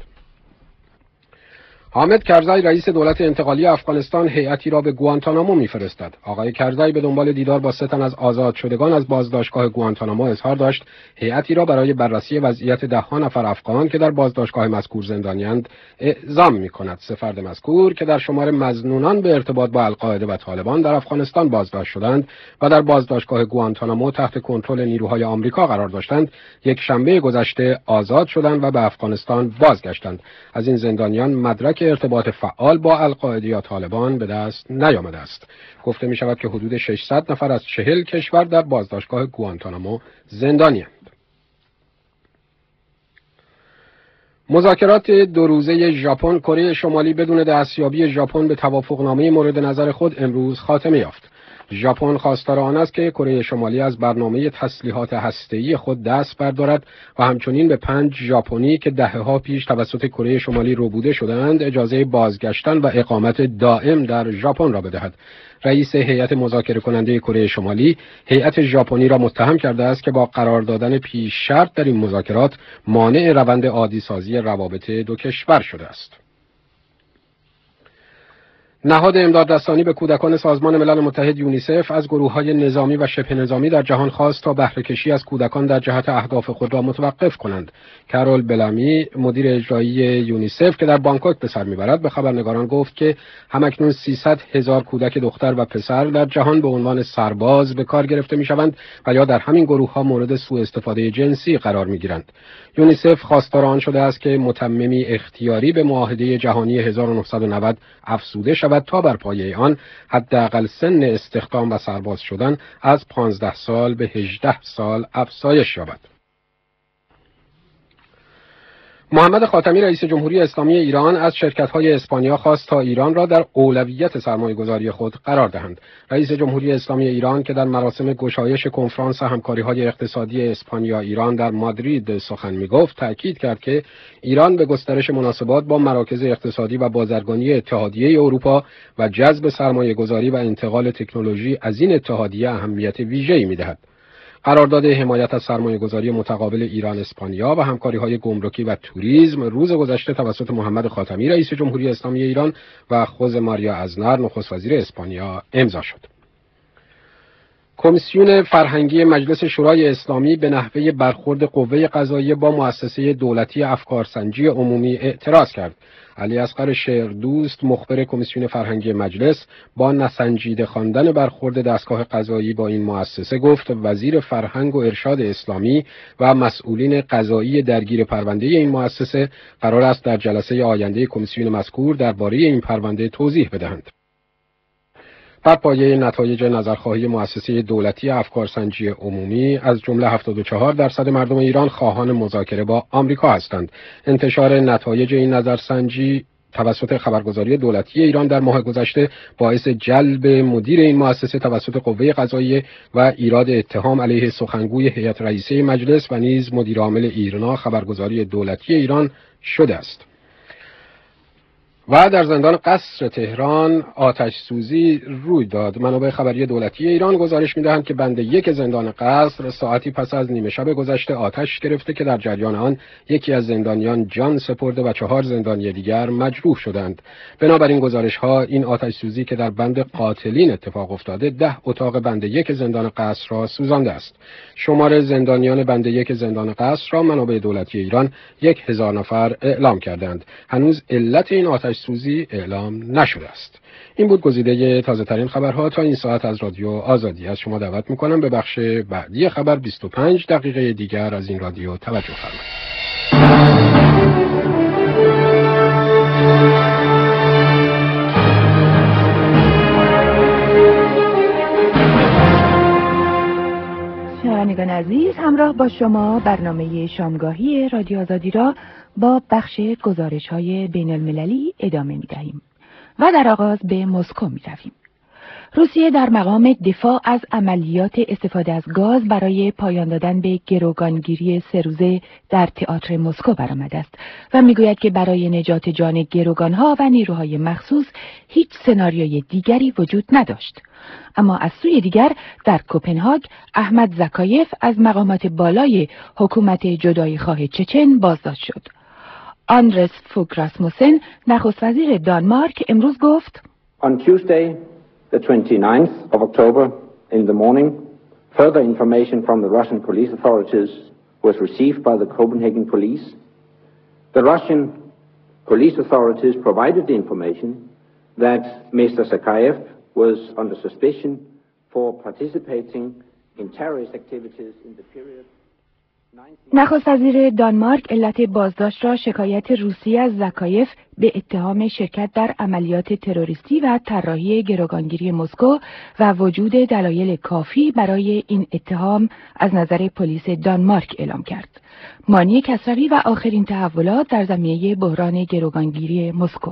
حامد کرزی رئیس دولت انتقالی افغانستان هیئتی را به گوانتانامو می‌فرستد. آقای کرزی به دنبال دیدار با سه تن از آزاد شدگان از بازداشتگاه گوانتانامو اظهار داشت هیئتی را برای بررسی وضعیت ده ها نفر افغان که در بازداشتگاه مذکور زندانی‌اند اعزام می‌کند. سه فرد مذکور که در شمار مظنونان به ارتباط با القاعده و طالبان در افغانستان بازداشت شدند و در بازداشتگاه گوانتانامو تحت کنترل نیروهای آمریکا قرار داشتند، یک شنبه گذشته آزاد شدند و به افغانستان بازگشتند. از این زندانیان مدرک ارتباط فعال با القاعده یا طالبان به دست نیامده است. گفته می شود که حدود ششصد نفر از چهل کشور در بازداشتگاه گوانتانامو زندانی‌اند. مذاکرات دو روزه ژاپن کره شمالی بدون دستیابی ژاپن به توافقنامه مورد نظر خود امروز خاتمه یافت. ژاپن خواستار آن است که کره شمالی از برنامه تسلیحات هسته‌ای خود دست بردارد و همچنین به پنج ژاپنی که دهه‌ها پیش توسط کره شمالی ربوده شدند اجازه بازگشتن و اقامت دائم در ژاپن را بدهد. رئیس هیئت مذاکره کننده کره شمالی هیئت ژاپنی را متهم کرده است که با قرار دادن پیش شرط در این مذاکرات مانع روند عادی سازی روابط دو کشور شده است. نهاد امدادرسانی به کودکان سازمان ملل متحد یونیسف از گروه‌های نظامی و شبه نظامی در جهان خواست تا بهره کشی از کودکان در جهت اهداف خود را متوقف کنند. کارول بلامی مدیر اجرایی یونیسف که در بانکوک به سر میبرد به خبرنگاران گفت که همکنون سیصد هزار کودک دختر و پسر در جهان به عنوان سرباز به کار گرفته میشوند و یا در همین گروه‌ها مورد سوء استفاده جنسی قرار میگیرند. یونیسف خواستار آن شده است که متممی اختیاری به معاهده جهانی هزار و نهصد و نود افزوده شود تا بر پایه آن حداقل سن استخدام و سرباز شدن از پانزده سال به هجده سال افزایش یابد. محمد خاتمی رئیس جمهوری اسلامی ایران از شرکت‌های اسپانیا خواست تا ایران را در اولویت سرمایه‌گذاری خود قرار دهند. رئیس جمهوری اسلامی ایران که در مراسم گشایش کنفرانس همکاری‌های اقتصادی اسپانیا ایران در مادرید سخن می‌گفت، تأکید کرد که ایران به گسترش مناسبات با مراکز اقتصادی و بازرگانی اتحادیه اروپا و جذب سرمایه‌گذاری و انتقال تکنولوژی از این اتحادیه اهمیت ویژه‌ای می‌دهد. قرارداد حمایت از سرمایه‌گذاری متقابل ایران اسپانیا و همکاری‌های گمرکی و توریسم روز گذشته توسط محمد خاتمی رئیس جمهوری اسلامی ایران و خوزه ماریا ازنر نخست وزیر اسپانیا امضا شد. کمیسیون فرهنگی مجلس شورای اسلامی به نحوه برخورد قوه قضاییه با مؤسسه دولتی افکارسنجی عمومی اعتراض کرد. علی اصغر شعردوست، مخبر کمیسیون فرهنگی مجلس، با نسنجیده خواندن برخورد دستگاه قضایی با این مؤسسه گفت وزیر فرهنگ و ارشاد اسلامی و مسئولین قضایی درگیر پرونده این مؤسسه قرار است در جلسه آینده کمیسیون مذکور درباره این پرونده توضیح بدهند. بر پایه نتایج نظرخواهی مؤسسه دولتی افکارسنجی عمومی، از جمله هفتاد و چهار درصد مردم ایران خواهان مذاکره با آمریکا هستند. انتشار نتایج این نظرسنجی توسط خبرگزاری دولتی ایران در ماه گذشته باعث جلب مدیر این مؤسسه توسط قوه قضاییه و ایراد اتهام علیه سخنگوی هیئت رئیسه مجلس و نیز مدیر عامل ایرنا خبرگزاری دولتی ایران شده است. و در زندان قصر تهران آتش سوزی روی داد. منابع خبری دولتی ایران گزارش می‌دهند که بند یک زندان قصر ساعتی پس از نیمه شب گذشته آتش گرفته که در جریان آن یکی از زندانیان جان سپرده و چهار زندانی دیگر مجروح شدند. بنابراین گزارش‌ها این آتش سوزی که در بند قاتلین اتفاق افتاده ده اتاق بند یک زندان قصر را سوزانده است. شمار زندانیان بند یک زندان قصر را منابع دولتی ایران یک هزار نفر اعلام کردند. هنوز علت این آتش سوزی اعلام نشده است. این بود گزیده تازه ترین خبرها تا این ساعت از رادیو آزادی. از شما دعوت میکنم به بخش بعدی خبر بیست و پنج دقیقه دیگر از این رادیو توجه فرمایید. شنوندگان عزیز، همراه با شما برنامه شامگاهی رادیو آزادی را با بخش گزارش‌های بین المللی ادامه می‌دهیم و در آغاز به مسکو می‌رویم. روسیه در مقام دفاع از عملیات استفاده از گاز برای پایان دادن به گروگانگیری سه روزه در تئاتر مسکو برآمده است و میگوید که برای نجات جان گروگانها و نیروهای مخصوص هیچ سناریوی دیگری وجود نداشت. اما از سوی دیگر در کوپنهاگ احمد زاکایف از مقامات بالای حکومت جدایی خواه چچن بازداشت شد. آندرس فوگ راسموسن، نخست وزیر دانمارک، امروز گفت: On Tuesday, the twenty-ninth of October, in the morning, further information from the Russian police authorities was received by the Copenhagen police. The Russian police authorities provided the information that Mister Zakayev was under suspicion for participating in terrorist activities in the period. نخست وزیر دانمارک علت بازداشت را شکایت روسیه از زاکایف به اتهام شرکت در عملیات تروریستی و طراحی گروگانگیری مسکو و وجود دلایل کافی برای این اتهام از نظر پلیس دانمارک اعلام کرد. مانی کسروی و آخرین تحولات در زمینه بحران گروگانگیری مسکو.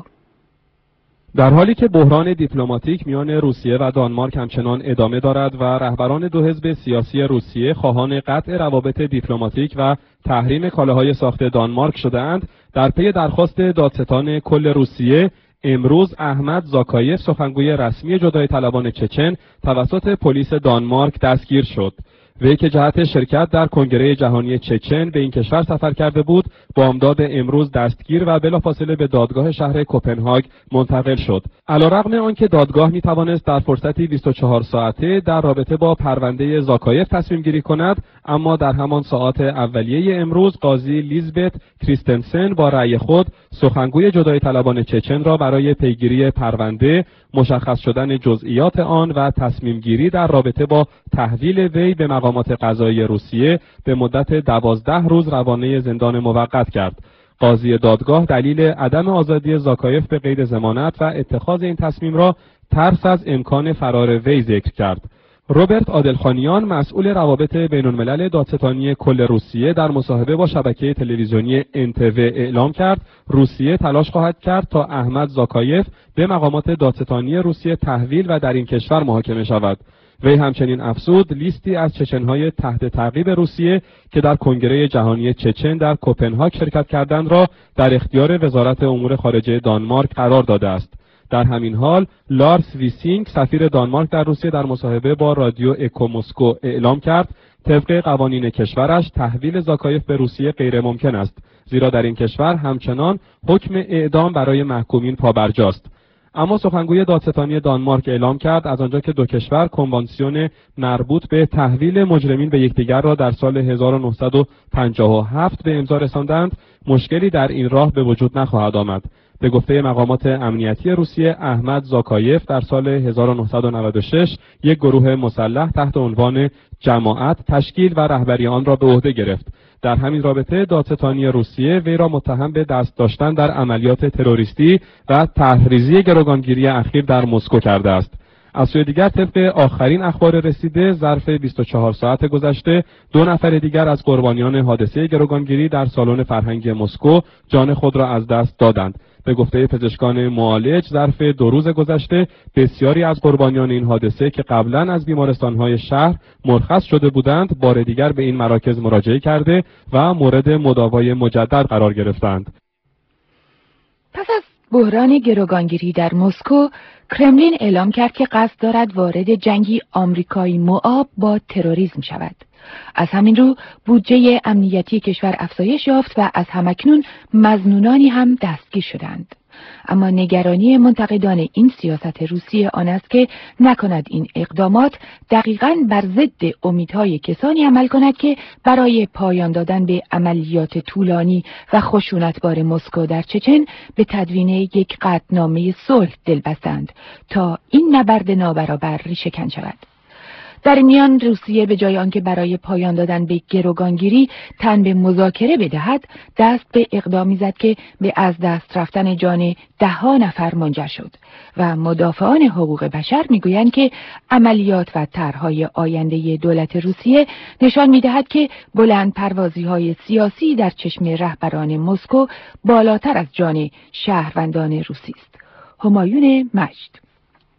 در حالی که بحران دیپلماتیک میان روسیه و دانمارک همچنان ادامه دارد و رهبران دو حزب سیاسی روسیه خواهان قطع روابط دیپلماتیک و تحریم کالاهای ساخت دانمارک شده‌اند، در پی درخواست دادستان کل روسیه امروز احمد زاکایف، سخنگوی رسمی جدایی طلبان چچن، توسط پلیس دانمارک دستگیر شد. وی که جهت شرکت در کنگره جهانی چچن به این کشور سفر کرده بود، بامداد امروز دستگیر و بلافاصله به دادگاه شهر کوپنهاگ منتقل شد. علیرغم آنکه دادگاه می توانست در فرصتی بیست و چهار ساعته در رابطه با پرونده زاکایف تصمیم گیری کند، اما در همان ساعات اولیه امروز قاضی لیزبت کریستنسن با رأی خود سخنگوی جدایی طلبان چچن را برای پیگیری پرونده، مشخص شدن جزئیات آن و تصمیم گیری در رابطه با تحویل وی به مقامات قضایی روسیه به مدت دوازده روز روانه زندان موقت کرد. قاضی دادگاه دلیل عدم آزادی زاکایف به قید ضمانت و اتخاذ این تصمیم را ترس از امکان فرار وی ذکر کرد. روبرت عادلخانیان، مسئول روابط بین الملل دادستانی کل روسیه، در مصاحبه با شبکه تلویزیونی ان تی وی اعلام کرد روسیه تلاش خواهد کرد تا احمد زاکایف به مقامات دادستانی روسیه تحویل و در این کشور محاکمه شود. وی همچنین افزود لیستی از چچنهای تحت تعقیب روسیه که در کنگره جهانی چچن در کوپنهاگ شرکت کردند را در اختیار وزارت امور خارجه دانمارک قرار داده است. در همین حال لارس ویسینگ، سفیر دانمارک در روسیه، در مصاحبه با رادیو اکو مسکو اعلام کرد طبق قوانین کشورش تحویل زاکایف به روسیه غیر ممکن است، زیرا در این کشور همچنان حکم اعدام برای محکومین پابرجاست. اما سخنگوی دادستانی دانمارک اعلام کرد از آنجا که دو کشور کنوانسیون مربوط به تحویل مجرمین به یکدیگر را در سال هزار و نهصد و پنجاه و هفت به امضا رساندند، مشکلی در این راه به وجود نخواهد آمد. به گفته مقامات امنیتی روسیه، احمد زاکایف در سال هزار و نهصد و نود و شش یک گروه مسلح تحت عنوان جماعت تشکیل و رهبری آن را به عهده گرفت. در همین رابطه دادستانی روسیه وی را متهم به دست داشتن در عملیات تروریستی و طرحریزی گروگانگیری اخیر در مسکو کرده است. از سوی دیگر طبق آخرین اخبار رسیده ظرف بیست و چهار ساعت گذشته دو نفر دیگر از قربانیان حادثه گروگانگیری در سالن فرهنگی مسکو جان خود را از دست دادند. به گفته پزشکان معالج ظرف دو روز گذشته بسیاری از قربانیان این حادثه که قبلا از بیمارستان‌های شهر مرخص شده بودند بار دیگر به این مراکز مراجعه کرده و مورد مداوای مجدد قرار گرفتند. پس از بحران گروگانگیری در مسکو، کرملین اعلام کرد که قصد دارد وارد جنگی آمریکایی معاب با تروریسم شود. از همین رو بودجه امنیتی کشور افزایش یافت و از همکنون مظنونانی هم دستگیر شدند. اما نگرانی منتقدان این سیاست روسیه آن است که نکند این اقدامات دقیقاً بر ضد امیدهای کسانی عمل کند که برای پایان دادن به عملیات طولانی و خشونتبار مسکو در چچن به تدوین یک قطعنامه صلح دل بستند تا این نبرد نابرابر ریشه‌کن شود. در میان روسیه به جای آنکه برای پایان دادن به گروگانگیری تن به مذاکره بدهد، دست به اقدامی زد که به از دست رفتن جان ده‌ها نفر منجر شد و مدافعان حقوق بشر میگویند که عملیات و طرح‌های آینده دولت روسیه نشان میدهد که بلند پروازی‌های سیاسی در چشم رهبران مسکو بالاتر از جان شهروندان روسی است. همایون مجد.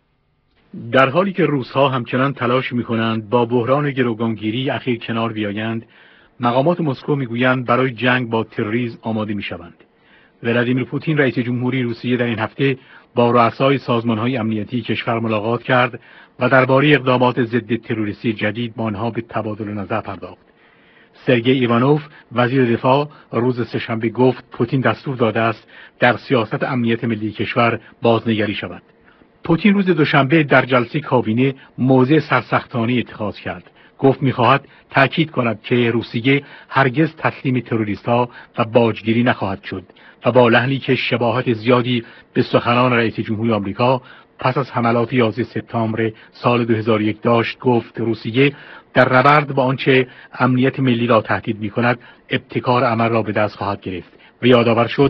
در حالی که روس‌ها همچنان تلاش می‌کنند با بحران گروگانگیری اخیر کنار بیایند، مقامات مسکو می‌گویند برای جنگ با تروریسم آماده می‌شوند. ولادیمیر پوتین رئیس جمهوری روسیه در این هفته با رؤسای سازمان‌های امنیتی کشور ملاقات کرد و درباره اقدامات ضد تروریستی جدید با آنها به تبادل نظر پرداخت. سرگئی ایوانوف وزیر دفاع روز سه‌شنبه گفت پوتین دستور داده است در سیاست امنیت ملی کشور بازنگری شود. پوتین روز دوشنبه در جلسه کابینه موضع سرسختانه اتخاذ کرد. گفت می‌خواهد تاکید کند که روسیه هرگز تسلیم تروریست‌ها و باجگیری نخواهد شد و با لحنی که شباهت زیادی به سخنان رئیس جمهوری آمریکا پس از حملات یازده سپتامبر سال دو هزار و یک داشت، گفت روسیه در نبرد با آنچه امنیت ملی را تهدید می‌کند ابتکار عمل را به دست خواهد گرفت و یادآور شد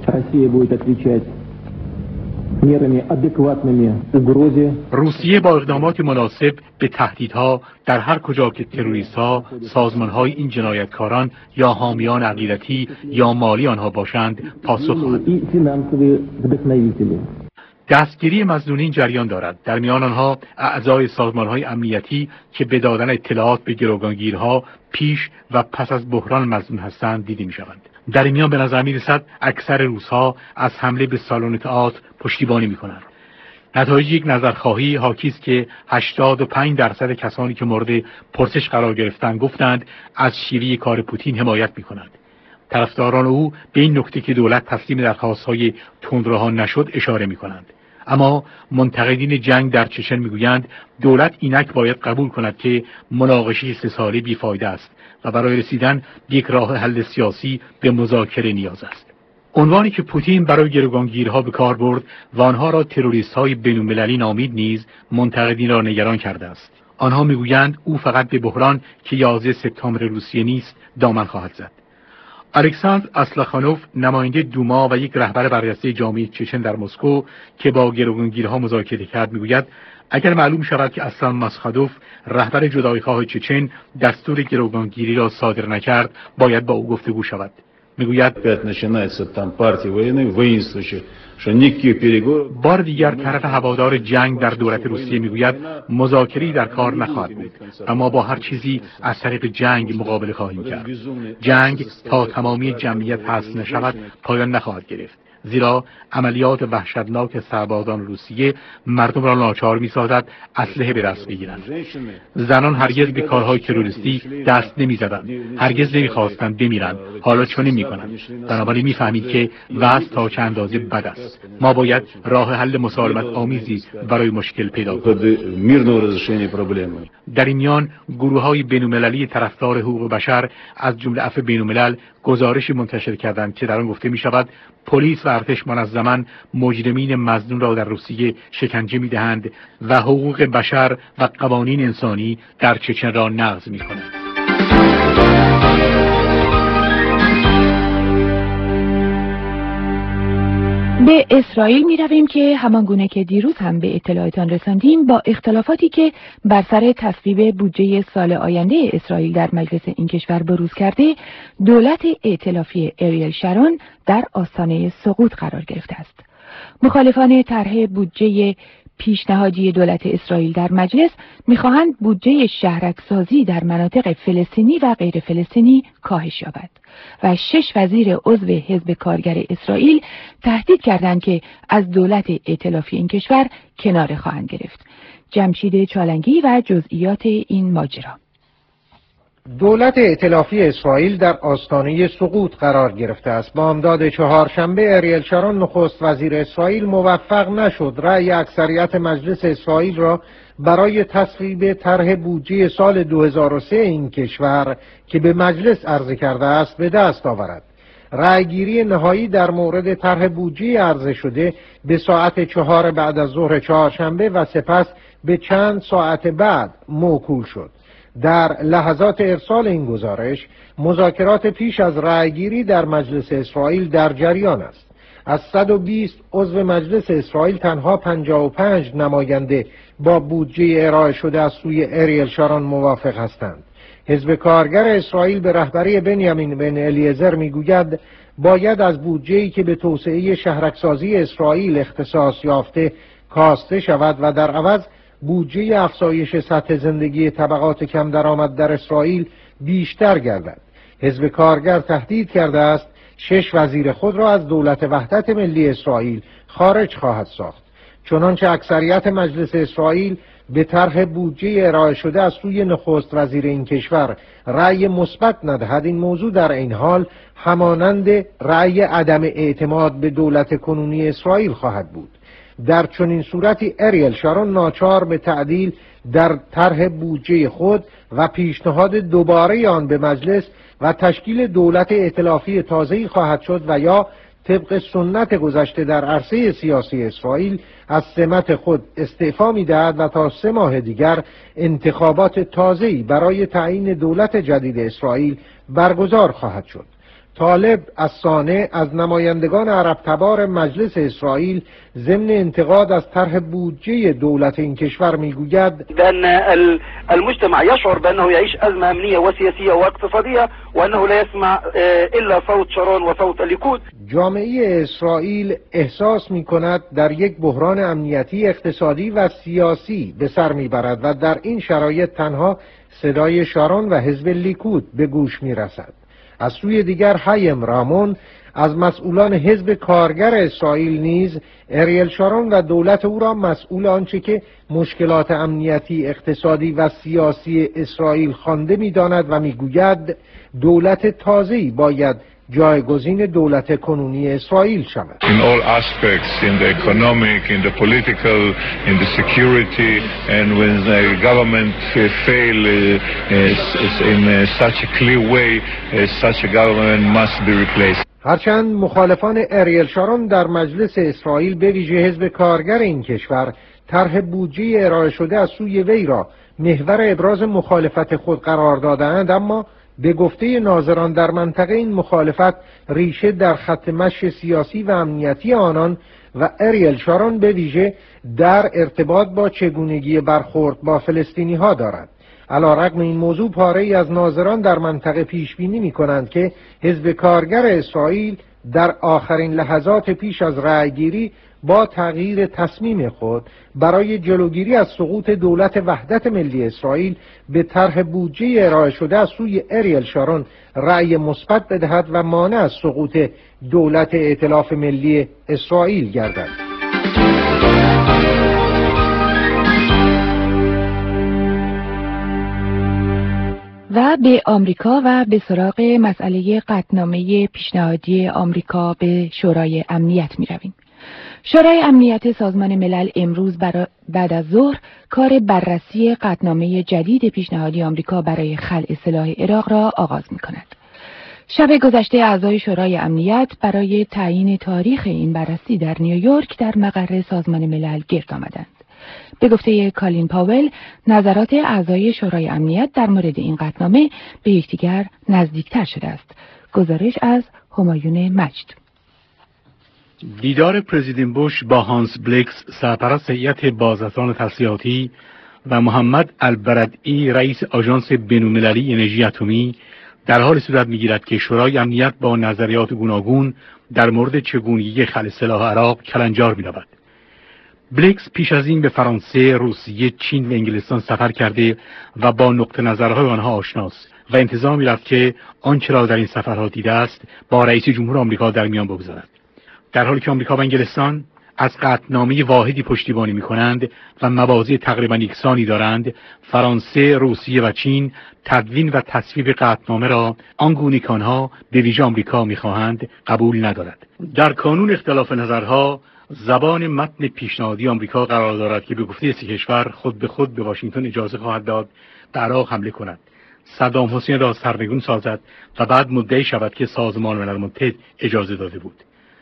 روسیه با اقدامات مناسب به تهدیدها در هر کجا که تروریست‌ها، سازمان‌های این جنایتکاران یا حامیان عقیدتی یا مالی آنها باشند پاسخ خواهد. دستگیری مظنونین جریان دارد. در میان آنها اعضای سازمان‌های امنیتی که به دادن اطلاعات به گروگانگیرها پیش و پس از بحران مظنون هستند دیده می‌شوند. در این میان به نظر می‌رسد اکثر روس‌ها از حمله به سالن تئاتر پشتیبانی می‌کنند. نتایج یک نظرخواهی حاکی است که هشتاد و پنج درصد کسانی که مورد پرسش قرار گرفتند گفتند از شیوه کار پوتین حمایت می‌کنند. طرفداران او به این نکته که دولت تسلیم درخواست‌های تندروها نشد اشاره می‌کنند. اما منتقدین جنگ در چچن میگویند دولت اینک باید قبول کند که مناقشه سه ساله بیفایده است و برای رسیدن یک راه حل سیاسی به مذاکره نیاز است. عنوانی که پوتین برای گروگانگیرها به کار برد و آنها را تروریست‌های بین‌المللی نامید نیز منتقدین را نگران کرده است. آنها میگویند او فقط به بحران که یازده سپتامبر روسیه نیست دامن خواهد زد. الکساندر اسلاخانوف نماینده دوما و یک رهبر برجسته جامعه چچن در مسکو که با گروگانگیرها مذاکره کرد میگوید اگر معلوم شود که اسلام مسخدوف رهبر جدایی‌خواه چچن دستور گروگانگیری را صادر نکرد باید با او گفتگو شود. میگوید بار دیگر طرف هوادار جنگ در دولت روسیه میگوید مذاکره‌ای در کار نخواهد بود، اما با هر چیزی از طریق جنگ مقابله خواهیم کرد. جنگ تا تمامی جمعیت حذف نشود پایان نخواهد گرفت. زیرا عملیات وحشتناک سربازان روسیه مردم را ناچار می‌سازد اسلحه به دست بگیرند. زنان هرگز به کارهای تروریستی دست نمی‌زدند، هرگز نمی‌خواستند بمیرند، حالا چنین می‌کنند. بنابراین می‌فهمید که وضع تا چه اندازه بد است. ما باید راه حل مسالمت آمیزی برای مشکل پیدا کنیم. در این میان گروه‌های بین‌المللی طرفدار حقوق بشر از جمله عفو بین‌الملل گزارشی منتشر کردند که در آن گفته می‌شود پلیس و ارتش منظماً مجرمین مظنون را در روسیه شکنجه می‌دهند و حقوق بشر و قوانین انسانی در چچن را نقض می‌کنند. به اسرائیل می رویم که همان گونه که دیروز هم به اطلاعاتان رساندیم با اختلافاتی که بر سر تصویب بودجه سال آینده اسرائیل در مجلس این کشور بروز کرده، دولت ائتلافی اریل شارون در آستانه سقوط قرار گرفته است. مخالفان طرح بودجه پیشنهادی دولت اسرائیل در مجلس می‌خواهند بودجه شهرک‌سازی در مناطق فلسطینی و غیر فلسطینی کاهش یابد و شش وزیر عضو حزب کارگر اسرائیل تهدید کردند که از دولت ائتلافی این کشور کناره خواهند گرفت. جمشید چالنگی و جزئیات این ماجرا. دولت ائتلافی اسرائیل در آستانه سقوط قرار گرفته است. بامداد چهارشنبه اریل شارون نخست وزیر اسرائیل موفق نشد رأی اکثریت مجلس اسرائیل را برای تصویب طرح بودجه سال دو هزار و سه این کشور که به مجلس عرضه کرده است به دست آورد. رأیگیری نهایی در مورد طرح بودجه عرضه شده به ساعت چهار بعد از ظهر چهارشنبه و سپس به چند ساعت بعد موکول شد. در لحظات ارسال این گزارش مذاکرات پیش از رأیگیری در مجلس اسرائیل در جریان است. از صد و بیست عضو مجلس اسرائیل تنها پنجاه و پنج نماینده با بودجه ارائه شده از سوی اریل شارون موافق هستند. حزب کارگر اسرائیل به رهبری بنیامین بن الیعزر میگوید باید از بودجه‌ای که به توسعه شهرک‌سازی اسرائیل اختصاص یافته کاسته شود و در عوض بودجه افزایش سطح زندگی طبقات کم درآمد در اسرائیل بیشتر گردد. حزب کارگر تهدید کرده است شش وزیر خود را از دولت وحدت ملی اسرائیل خارج خواهد ساخت. چنانچه اکثریت مجلس اسرائیل به طرح بودجه ارائه شده از سوی نخست وزیر این کشور رأی مثبت ندهد، این موضوع در این حال همانند رأی عدم اعتماد به دولت کنونی اسرائیل خواهد بود. در چنین صورتی اریل شارون ناچار به تعدیل در طرح بودجه خود و پیشنهاد دوباره آن به مجلس و تشکیل دولت ائتلافی تازه‌ای خواهد شد و یا طبق سنت گذشته در عرصه سیاسی اسرائیل از سمت خود استعفا می‌دهد و تا سه ماه دیگر انتخابات تازه‌ای برای تعیین دولت جدید اسرائیل برگزار خواهد شد. طالب الصانع از نمایندگان عرب تبار مجلس اسرائیل ضمن انتقاد از طرح بودجه دولت این کشور میگوید بأن المجتمع يشعر بأنه يعيش أزمة أمنية وسياسية واقتصادية وأنه لا يسمع إلا صوت شارون وصوت الليكود. جامعه اسرائیل احساس میکند در یک بحران امنیتی، اقتصادی و سیاسی به سر میبرد و در این شرایط تنها صدای شارون و حزب لیکود به گوش میرسد. از سوی دیگر هایم رامون از مسئولان حزب کارگر اسرائیل نیز اریل شارون و دولت او را مسئول آنچه که مشکلات امنیتی، اقتصادی و سیاسی اسرائیل خوانده می‌داند و می‌گوید دولت تازه‌ای باید جایگزین دولت کنونی اسرائیل شود. In all aspects, in the economic, in the political, in the security, and when the government fail in such a clear way, such a government must be replaced. هرچند مخالفان اریل شارون در مجلس اسرائیل به ویژه حزب کارگر این کشور طرح بودجه ارائه شده از سوی وی را محور ابراز مخالفت خود قرار دادند، اما به گفته ناظران در منطقه این مخالفت ریشه در خط مشی سیاسی و امنیتی آنان و اریل شارون به ویژه در ارتباط با چگونگی برخورد با فلسطینی ها دارد. علیرغم این موضوع پاره‌ای از ناظران در منطقه پیش بینی می‌کنند که حزب کارگر اسرائیل در آخرین لحظات پیش از رأیگیری با تغییر تصمیم خود برای جلوگیری از سقوط دولت وحدت ملی اسرائیل به طرح بودجه ارائه شده از سوی اریل شارون رأی مثبت بدهد و مانع از سقوط دولت ائتلاف ملی اسرائیل گردد. و به آمریکا و به سراغ مسئله قطعنامه پیشنهادی آمریکا به شورای امنیت می رویم. شورای امنیت سازمان ملل امروز بعد از ظهر کار بررسی قطعنامه جدید پیشنهادی آمریکا برای خلع سلاح عراق را آغاز می کند. شب گذشته اعضای شورای امنیت برای تعیین تاریخ این بررسی در نیویورک در مقر سازمان ملل گرد آمدند. به گفته کالین پاول، نظرات اعضای شورای امنیت در مورد این قطعنامه به یکدیگر نزدیکتر شده است. گزارش از همایون مجد. دیدار پرزیدنت بوش با هانس بلیکس سرپرست هیئت بازرسان تسلیحاتی و محمد البرادعی رئیس آژانس بین‌المللی انرژی اتمی در حال صورت می‌گیرد که شورای امنیت با نظریات گوناگون در مورد چگونگی خلع سلاح عراق کلنجار می‌یابد. بلیکس پیش از این به فرانسه، روسیه، چین و انگلستان سفر کرده و با نقطه نظرهای آنها آشناست و انتظار می‌رفت که آنچه را در این سفرها دیده است با رئیس جمهور آمریکا در میان بگذارد. در حالی که آمریکا و انگلستان از قطعنامه واحدی پشتیبانی می‌کنند و مواضع تقریبا یکسانی دارند، فرانسه، روسیه و چین تدوین و تصویب قطعنامه را آنگونه که آنها به ویژه آمریکا می‌خواهند قبول ندارد. در کانون اختلاف نظرها زبان متن پیشنهادی آمریکا قرار دارد که به گفته سه کشور خود به خود به واشنگتن اجازه خواهد داد به عراق حمله کند، صدام حسین را سرنگون سازد و بعد مدعی شود که سازمان ملل متحد اجازه داده بود.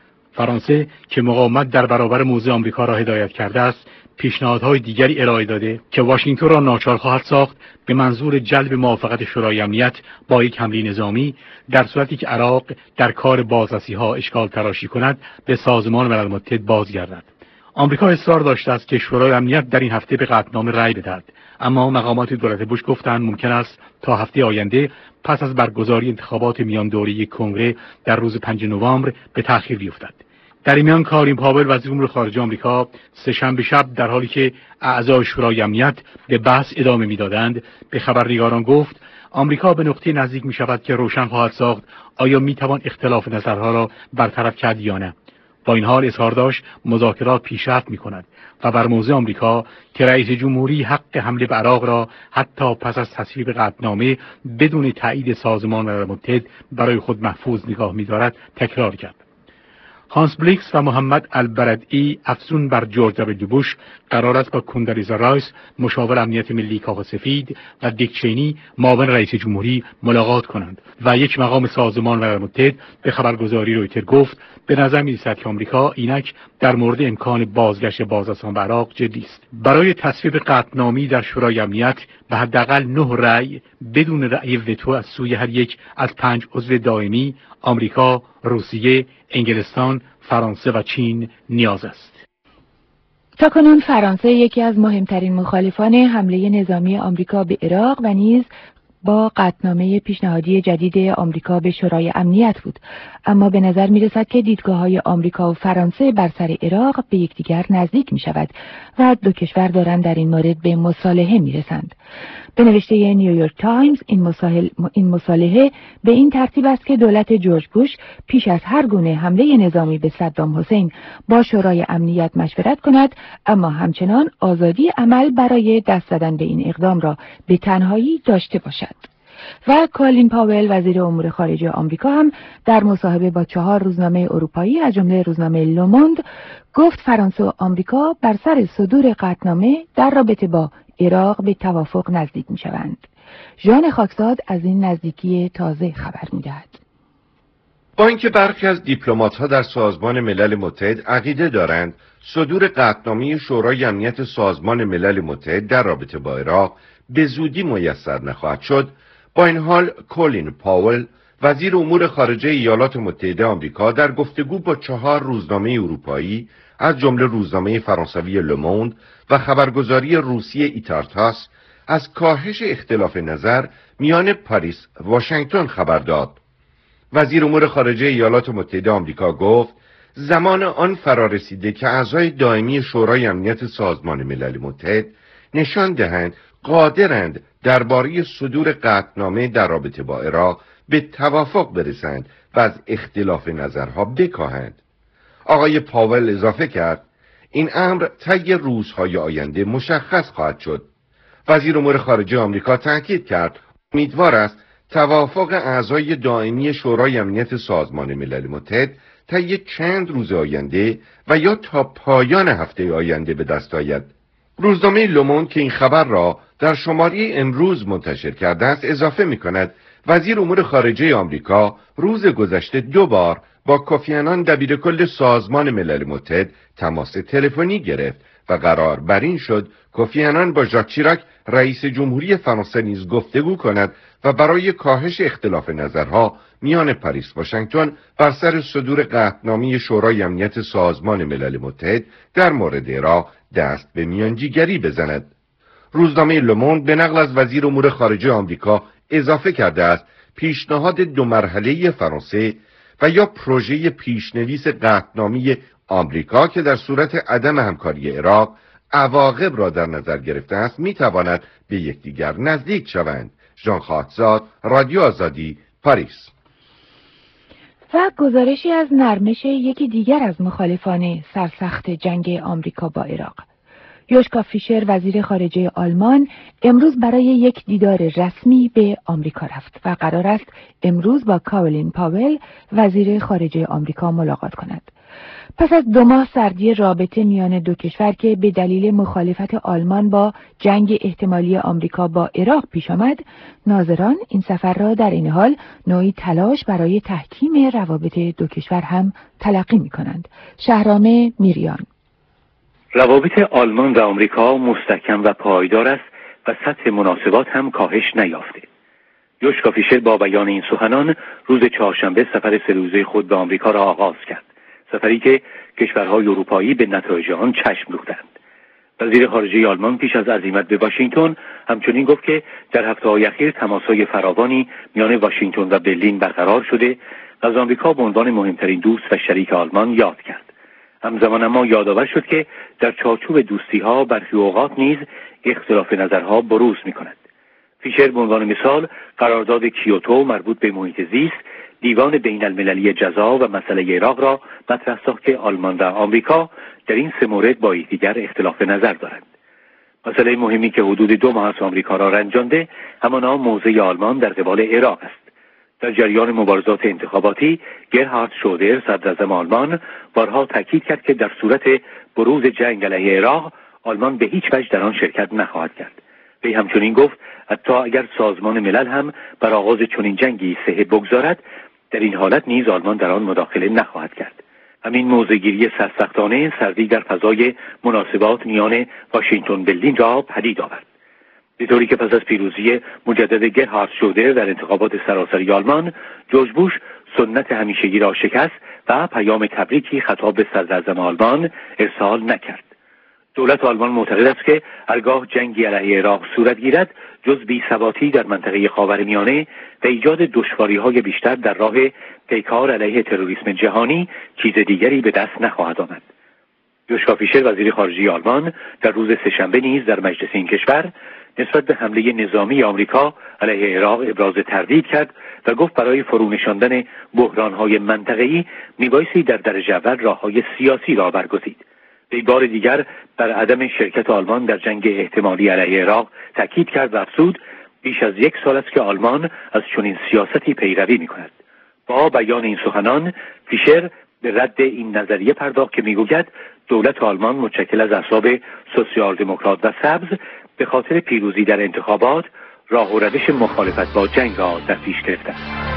فرانسه که مقاومت در برابر موضع آمریکا را هدایت کرده است، پیشنهادهای دیگری ارائه داده که واشنگتن را ناچار خواهد ساخت به منظور جلب موافقت شورای امنیت با یک حمله نظامی در صورتی که عراق در کار بازرسی‌ها اشکال تراشی کند به سازمان ملل متحد بازگردد. آمریکا اصرار داشته است که شورای امنیت در این هفته به قطعنامه رأی بدهد، اما مقامات دولت بوش گفتند ممکن است تا هفته آینده پس از برگزاری انتخابات میان دوره‌ای کنگره در روز پنجم نوامبر به تأخیر بیفتد. در این میان کالین پاول وزیر امور خارجه آمریکا سه‌شنبه شب در حالی که اعضای شورای امنیت به بحث ادامه میدادند به خبرنگاران گفت آمریکا به نقطه نزدیک می شود که روشن خواهد ساخت آیا می توان اختلاف نظرها را برطرف کرد یا نه. با این حال اظهار داشت مذاکرات پیشرفت می کند و بر موضع آمریکا که رئیس جمهوری حق حمله به عراق را حتی پس از تصویب قطعنامه بدون تایید سازمان ملل متحد برای خود محفوظ نگاه می دارد تکرار کرد. هانس بلیکس و محمد البرادعی افزون بر جورج دبلیو بوش قرار است با کندریزا رایس مشاور امنیت ملی کاخ سفید و دیک چینی معاون رئیس جمهوری ملاقات کنند و یک مقام سازمان ملل متحد به خبرگزاری رویتر گفت به نظر می‌رسد که آمریکا اینک در مورد امکان بازگشت بازرسان به عراق جدی است. برای تصویب قطعنامه‌ای در شورای امنیت به حداقل نه رأی بدون رأی وتو از سوی هر یک از پنج عضو دائمی آمریکا، روسیه، انگلستان، فرانسه و چین نیاز است. تاکنون فرانسه یکی از مهمترین مخالفان حمله نظامی آمریکا به عراق و نیز با قطعنامه پیشنهادی جدید آمریکا به شورای امنیت بود، اما به نظر می رسد که دیدگاه‌های آمریکا و فرانسه بر سر عراق به یکدیگر نزدیک می شود و دو کشور دارند در این مورد به مصالحه می رسند. به نوشته نیویورک تایمز این این مصالحه به این ترتیب است که دولت جورج بوش پیش از هر گونه حمله نظامی به صدام حسین با شورای امنیت مشورت کند، اما همچنان آزادی عمل برای دست زدن به این اقدام را به تنهایی داشته باشد. و کالین پاول وزیر امور خارجه آمریکا هم در مصاحبه با چهار روزنامه اروپایی از جمله روزنامه لوموند گفت فرانسه و آمریکا بر سر صدور قطعنامه در رابطه با عراق به توافق نزدیک می شوند. ژان خاکزاد از این نزدیکی تازه خبر می دهد. با اینکه برخی از دیپلمات‌ها در سازمان ملل متحد عقیده دارند صدور قطعنامه شورای امنیت سازمان ملل متحد در رابطه با عراق به زودی میسر نخواهد شد، با این حال کالین پاول وزیر امور خارجه ایالات متحده آمریکا در گفتگو با چهار روزنامه اروپایی از جمله روزنامه فرانسوی لوموند و خبرگزاری روسی ایتارتاس از کاهش اختلاف نظر میان پاریس و واشنگتن خبر داد. وزیر امور خارجه ایالات متحده آمریکا گفت زمان آن فرا رسیده که اعضای دائمی شورای امنیت سازمان ملل متحد نشان دهند قادرند درباره صدور قطعنامه در رابطه با عراق به توافق برسند و از اختلاف نظرها بکاهند. آقای پاول اضافه کرد این امر طی روزهای آینده مشخص خواهد شد. وزیر امور خارجه آمریکا تاکید کرد امیدوار است توافق اعضای دائمی شورای امنیت سازمان ملل متحد طی چند روز آینده و یا تا پایان هفته آینده به دست آید. روزنامه لوموند که این خبر را در شماره امروز منتشر کرده است اضافه می کند وزیر امور خارجه آمریکا روز گذشته دو بار با کوفی عنان دبیرکل سازمان ملل متحد تماس تلفنی گرفت و قرار بر این شد کوفی عنان با ژاک شیراک رئیس جمهوری فرانسه نیز گفتگو کند و برای کاهش اختلاف نظرها میان پاریس و واشنگتن بر سر صدور قطعنامه شورای امنیت سازمان ملل متحد در مورد عراق دست به میانجیگری بزند. روزنامه لوموند به نقل از وزیر امور خارجه آمریکا اضافه کرده است پیشنهاد دو مرحله‌ای فرانسه و یا پروژه پیشنویس قطعنامه آمریکا که در صورت عدم همکاری عراق عواقب را در نظر گرفته است میتواند به یکدیگر نزدیک شوند. ژان خاکزاد، رادیو آزادی، پاریس. و گزارشی از نرمش یکی دیگر از مخالفان سرسخت جنگ آمریکا با عراق. یوشکا فیشر وزیر خارجه آلمان امروز برای یک دیدار رسمی به آمریکا رفت و قرار است امروز با کالین پاول وزیر خارجه آمریکا ملاقات کند. پس از دو ماه سردی رابطه میان دو کشور که به دلیل مخالفت آلمان با جنگ احتمالی آمریکا با عراق پیش آمد، ناظران این سفر را در این حال نوعی تلاش برای تحکیم روابط دو کشور هم تلقی می کنند. شهرام میریان: روابط آلمان و آمریکا مستحکم و پایدار است و سطح مناسبات هم کاهش نیافته. یوشکا فیشر با بیان این سخنان روز چهارشنبه سفر سه روزه خود به آمریکا را آغاز کرد. سفری که کشورهای اروپایی به نتایج آن چشم دوختند. وزیر خارجه آلمان پیش از عزیمت به واشنگتن همچنین گفت که در هفته‌های اخیر تماس‌های فراوانی میان واشنگتن و برلین برقرار شده و از آمریکا به عنوان مهمترین دوست و شریک آلمان یاد کرد. همزمان اما یادآور شد که در چارچوب دوستی‌ها برخی اوقات نیز اختلاف نظرها بروز می‌کند. فیشر به عنوان مثال قرارداد کیوتو مربوط به محیط زیست، دیوان بین المللی جزا و مسئله عراق را مطرح ساخت که آلمان و آمریکا در این سه مورد با یکدیگر اختلاف نظر دارند. مسئله مهمی که حدود دو ماه از آمریکا را رنجانده همانا موضع آلمان در قبال عراق است. در جریان مبارزات انتخاباتی گرهارد شودر صدراعظم آلمان بارها تاکید کرد که در صورت بروز جنگ علیه عراق آلمان به هیچ وجه در آن شرکت نخواهد کرد. وی همچنین گفت حتی اگر سازمان ملل هم بر آغاز چنین جنگی صحه بگذارد در این حالت نیز آلمان در آن مداخله نخواهد کرد. همین موضع‌گیری سرسختانه سردی در فضای مناسبات میان واشنگتن برلین را پدید آورد. به طوری که پس از پیروزی مجدد گرهارد شودر در انتخابات سراسری آلمان، جورج بوش سنت همیشگی را شکست و پیام تبریکی خطاب به صدراعظم آلمان ارسال نکرد. دولت آلمان معتقد است که هرگاه جنگی علیه عراق صورت گیرد جز بی‌ثباتی در منطقه خاورمیانه و ایجاد دشواری‌های بیشتر در راه پیکار علیه تروریسم جهانی چیز دیگری به دست نخواهد آمد. یوشکا فیشر وزیر خارجه آلمان در روز سه‌شنبه نیز در مجلس این کشور نسبت به حمله نظامی آمریکا علیه عراق ابراز تردید کرد و گفت برای فرونشاندن بحران‌های منطقه‌ای میبایستی در درجه اول راه‌های سیاسی را برگزید. به بار دیگر بر عدم شرکت آلمان در جنگ احتمالی علیه عراق تاکید کرد و افزود بیش از یک سال است که آلمان از چنین سیاستی پیروی می‌کند. با بیان این سخنان فیشر به رد این نظریه پرداخت که میگوید دولت آلمان متشکل از احزاب سوسیال دموکرات و سبز به خاطر پیروزی در انتخابات راه و روش مخالفت با جنگ را در پیش گرفته است.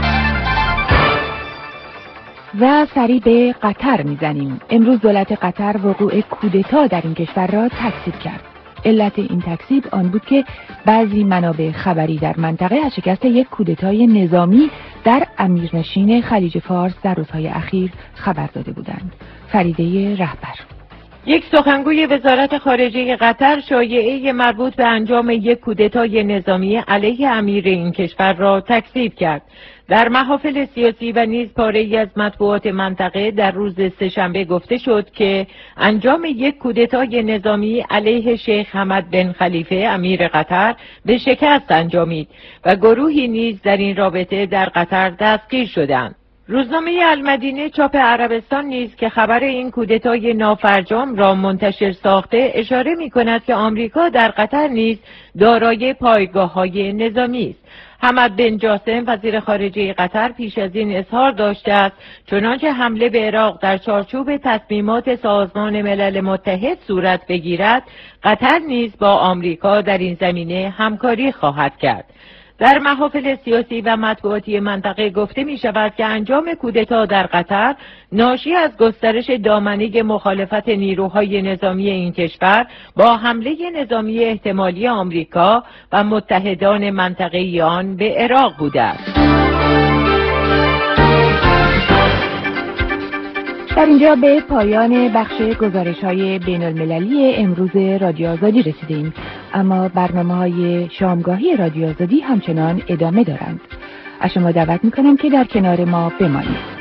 و سری به قطر میزنیم. امروز دولت قطر وقوع کودتا در این کشور را تکذیب کرد. علت این تکذیب آن بود که بعضی منابع خبری در منطقه از شکست یک کودتای نظامی در امیرنشین خلیج فارس در روزهای اخیر خبر داده بودند. فریده رهبر: یک سخنگوی وزارت خارجه قطر شایعه مربوط به انجام یک کودتای نظامی علیه امیر این کشور را تکذیب کرد. در محافل سیاسی و نیز پاره‌ای از مطبوعات منطقه در روز سه‌شنبه گفته شد که انجام یک کودتای نظامی علیه شیخ حمد بن خلیفه امیر قطر به شکست انجامید و گروهی نیز در این رابطه در قطر دستگیر شدند. روزنامه المدینه چاپ عربستان نیز که خبر این کودتای نافرجام را منتشر ساخته اشاره می‌کند که آمریکا در قطر نیز دارای پایگاه‌های نظامی است. حمد بن جاسم وزیر خارجه قطر پیش از این اظهار داشته است چنانچه حمله به عراق در چارچوب تصمیمات سازمان ملل متحد صورت بگیرد، قطر نیز با آمریکا در این زمینه همکاری خواهد کرد. در محافل سیاسی و مطبوعاتی منطقه گفته می شود که انجام کودتا در قطر ناشی از گسترش دامنه مخالفت نیروهای نظامی این کشور با حمله نظامی احتمالی آمریکا و متحدان منطقه‌ای آن به عراق بوده است. در اینجا به پایان بخش گزارش‌های بین‌المللی امروز رادیو آزادی رسیدیم، اما برنامه‌های شامگاهی رادیو آزادی همچنان ادامه دارند. از شما دعوت می‌کنم که در کنار ما بمانید.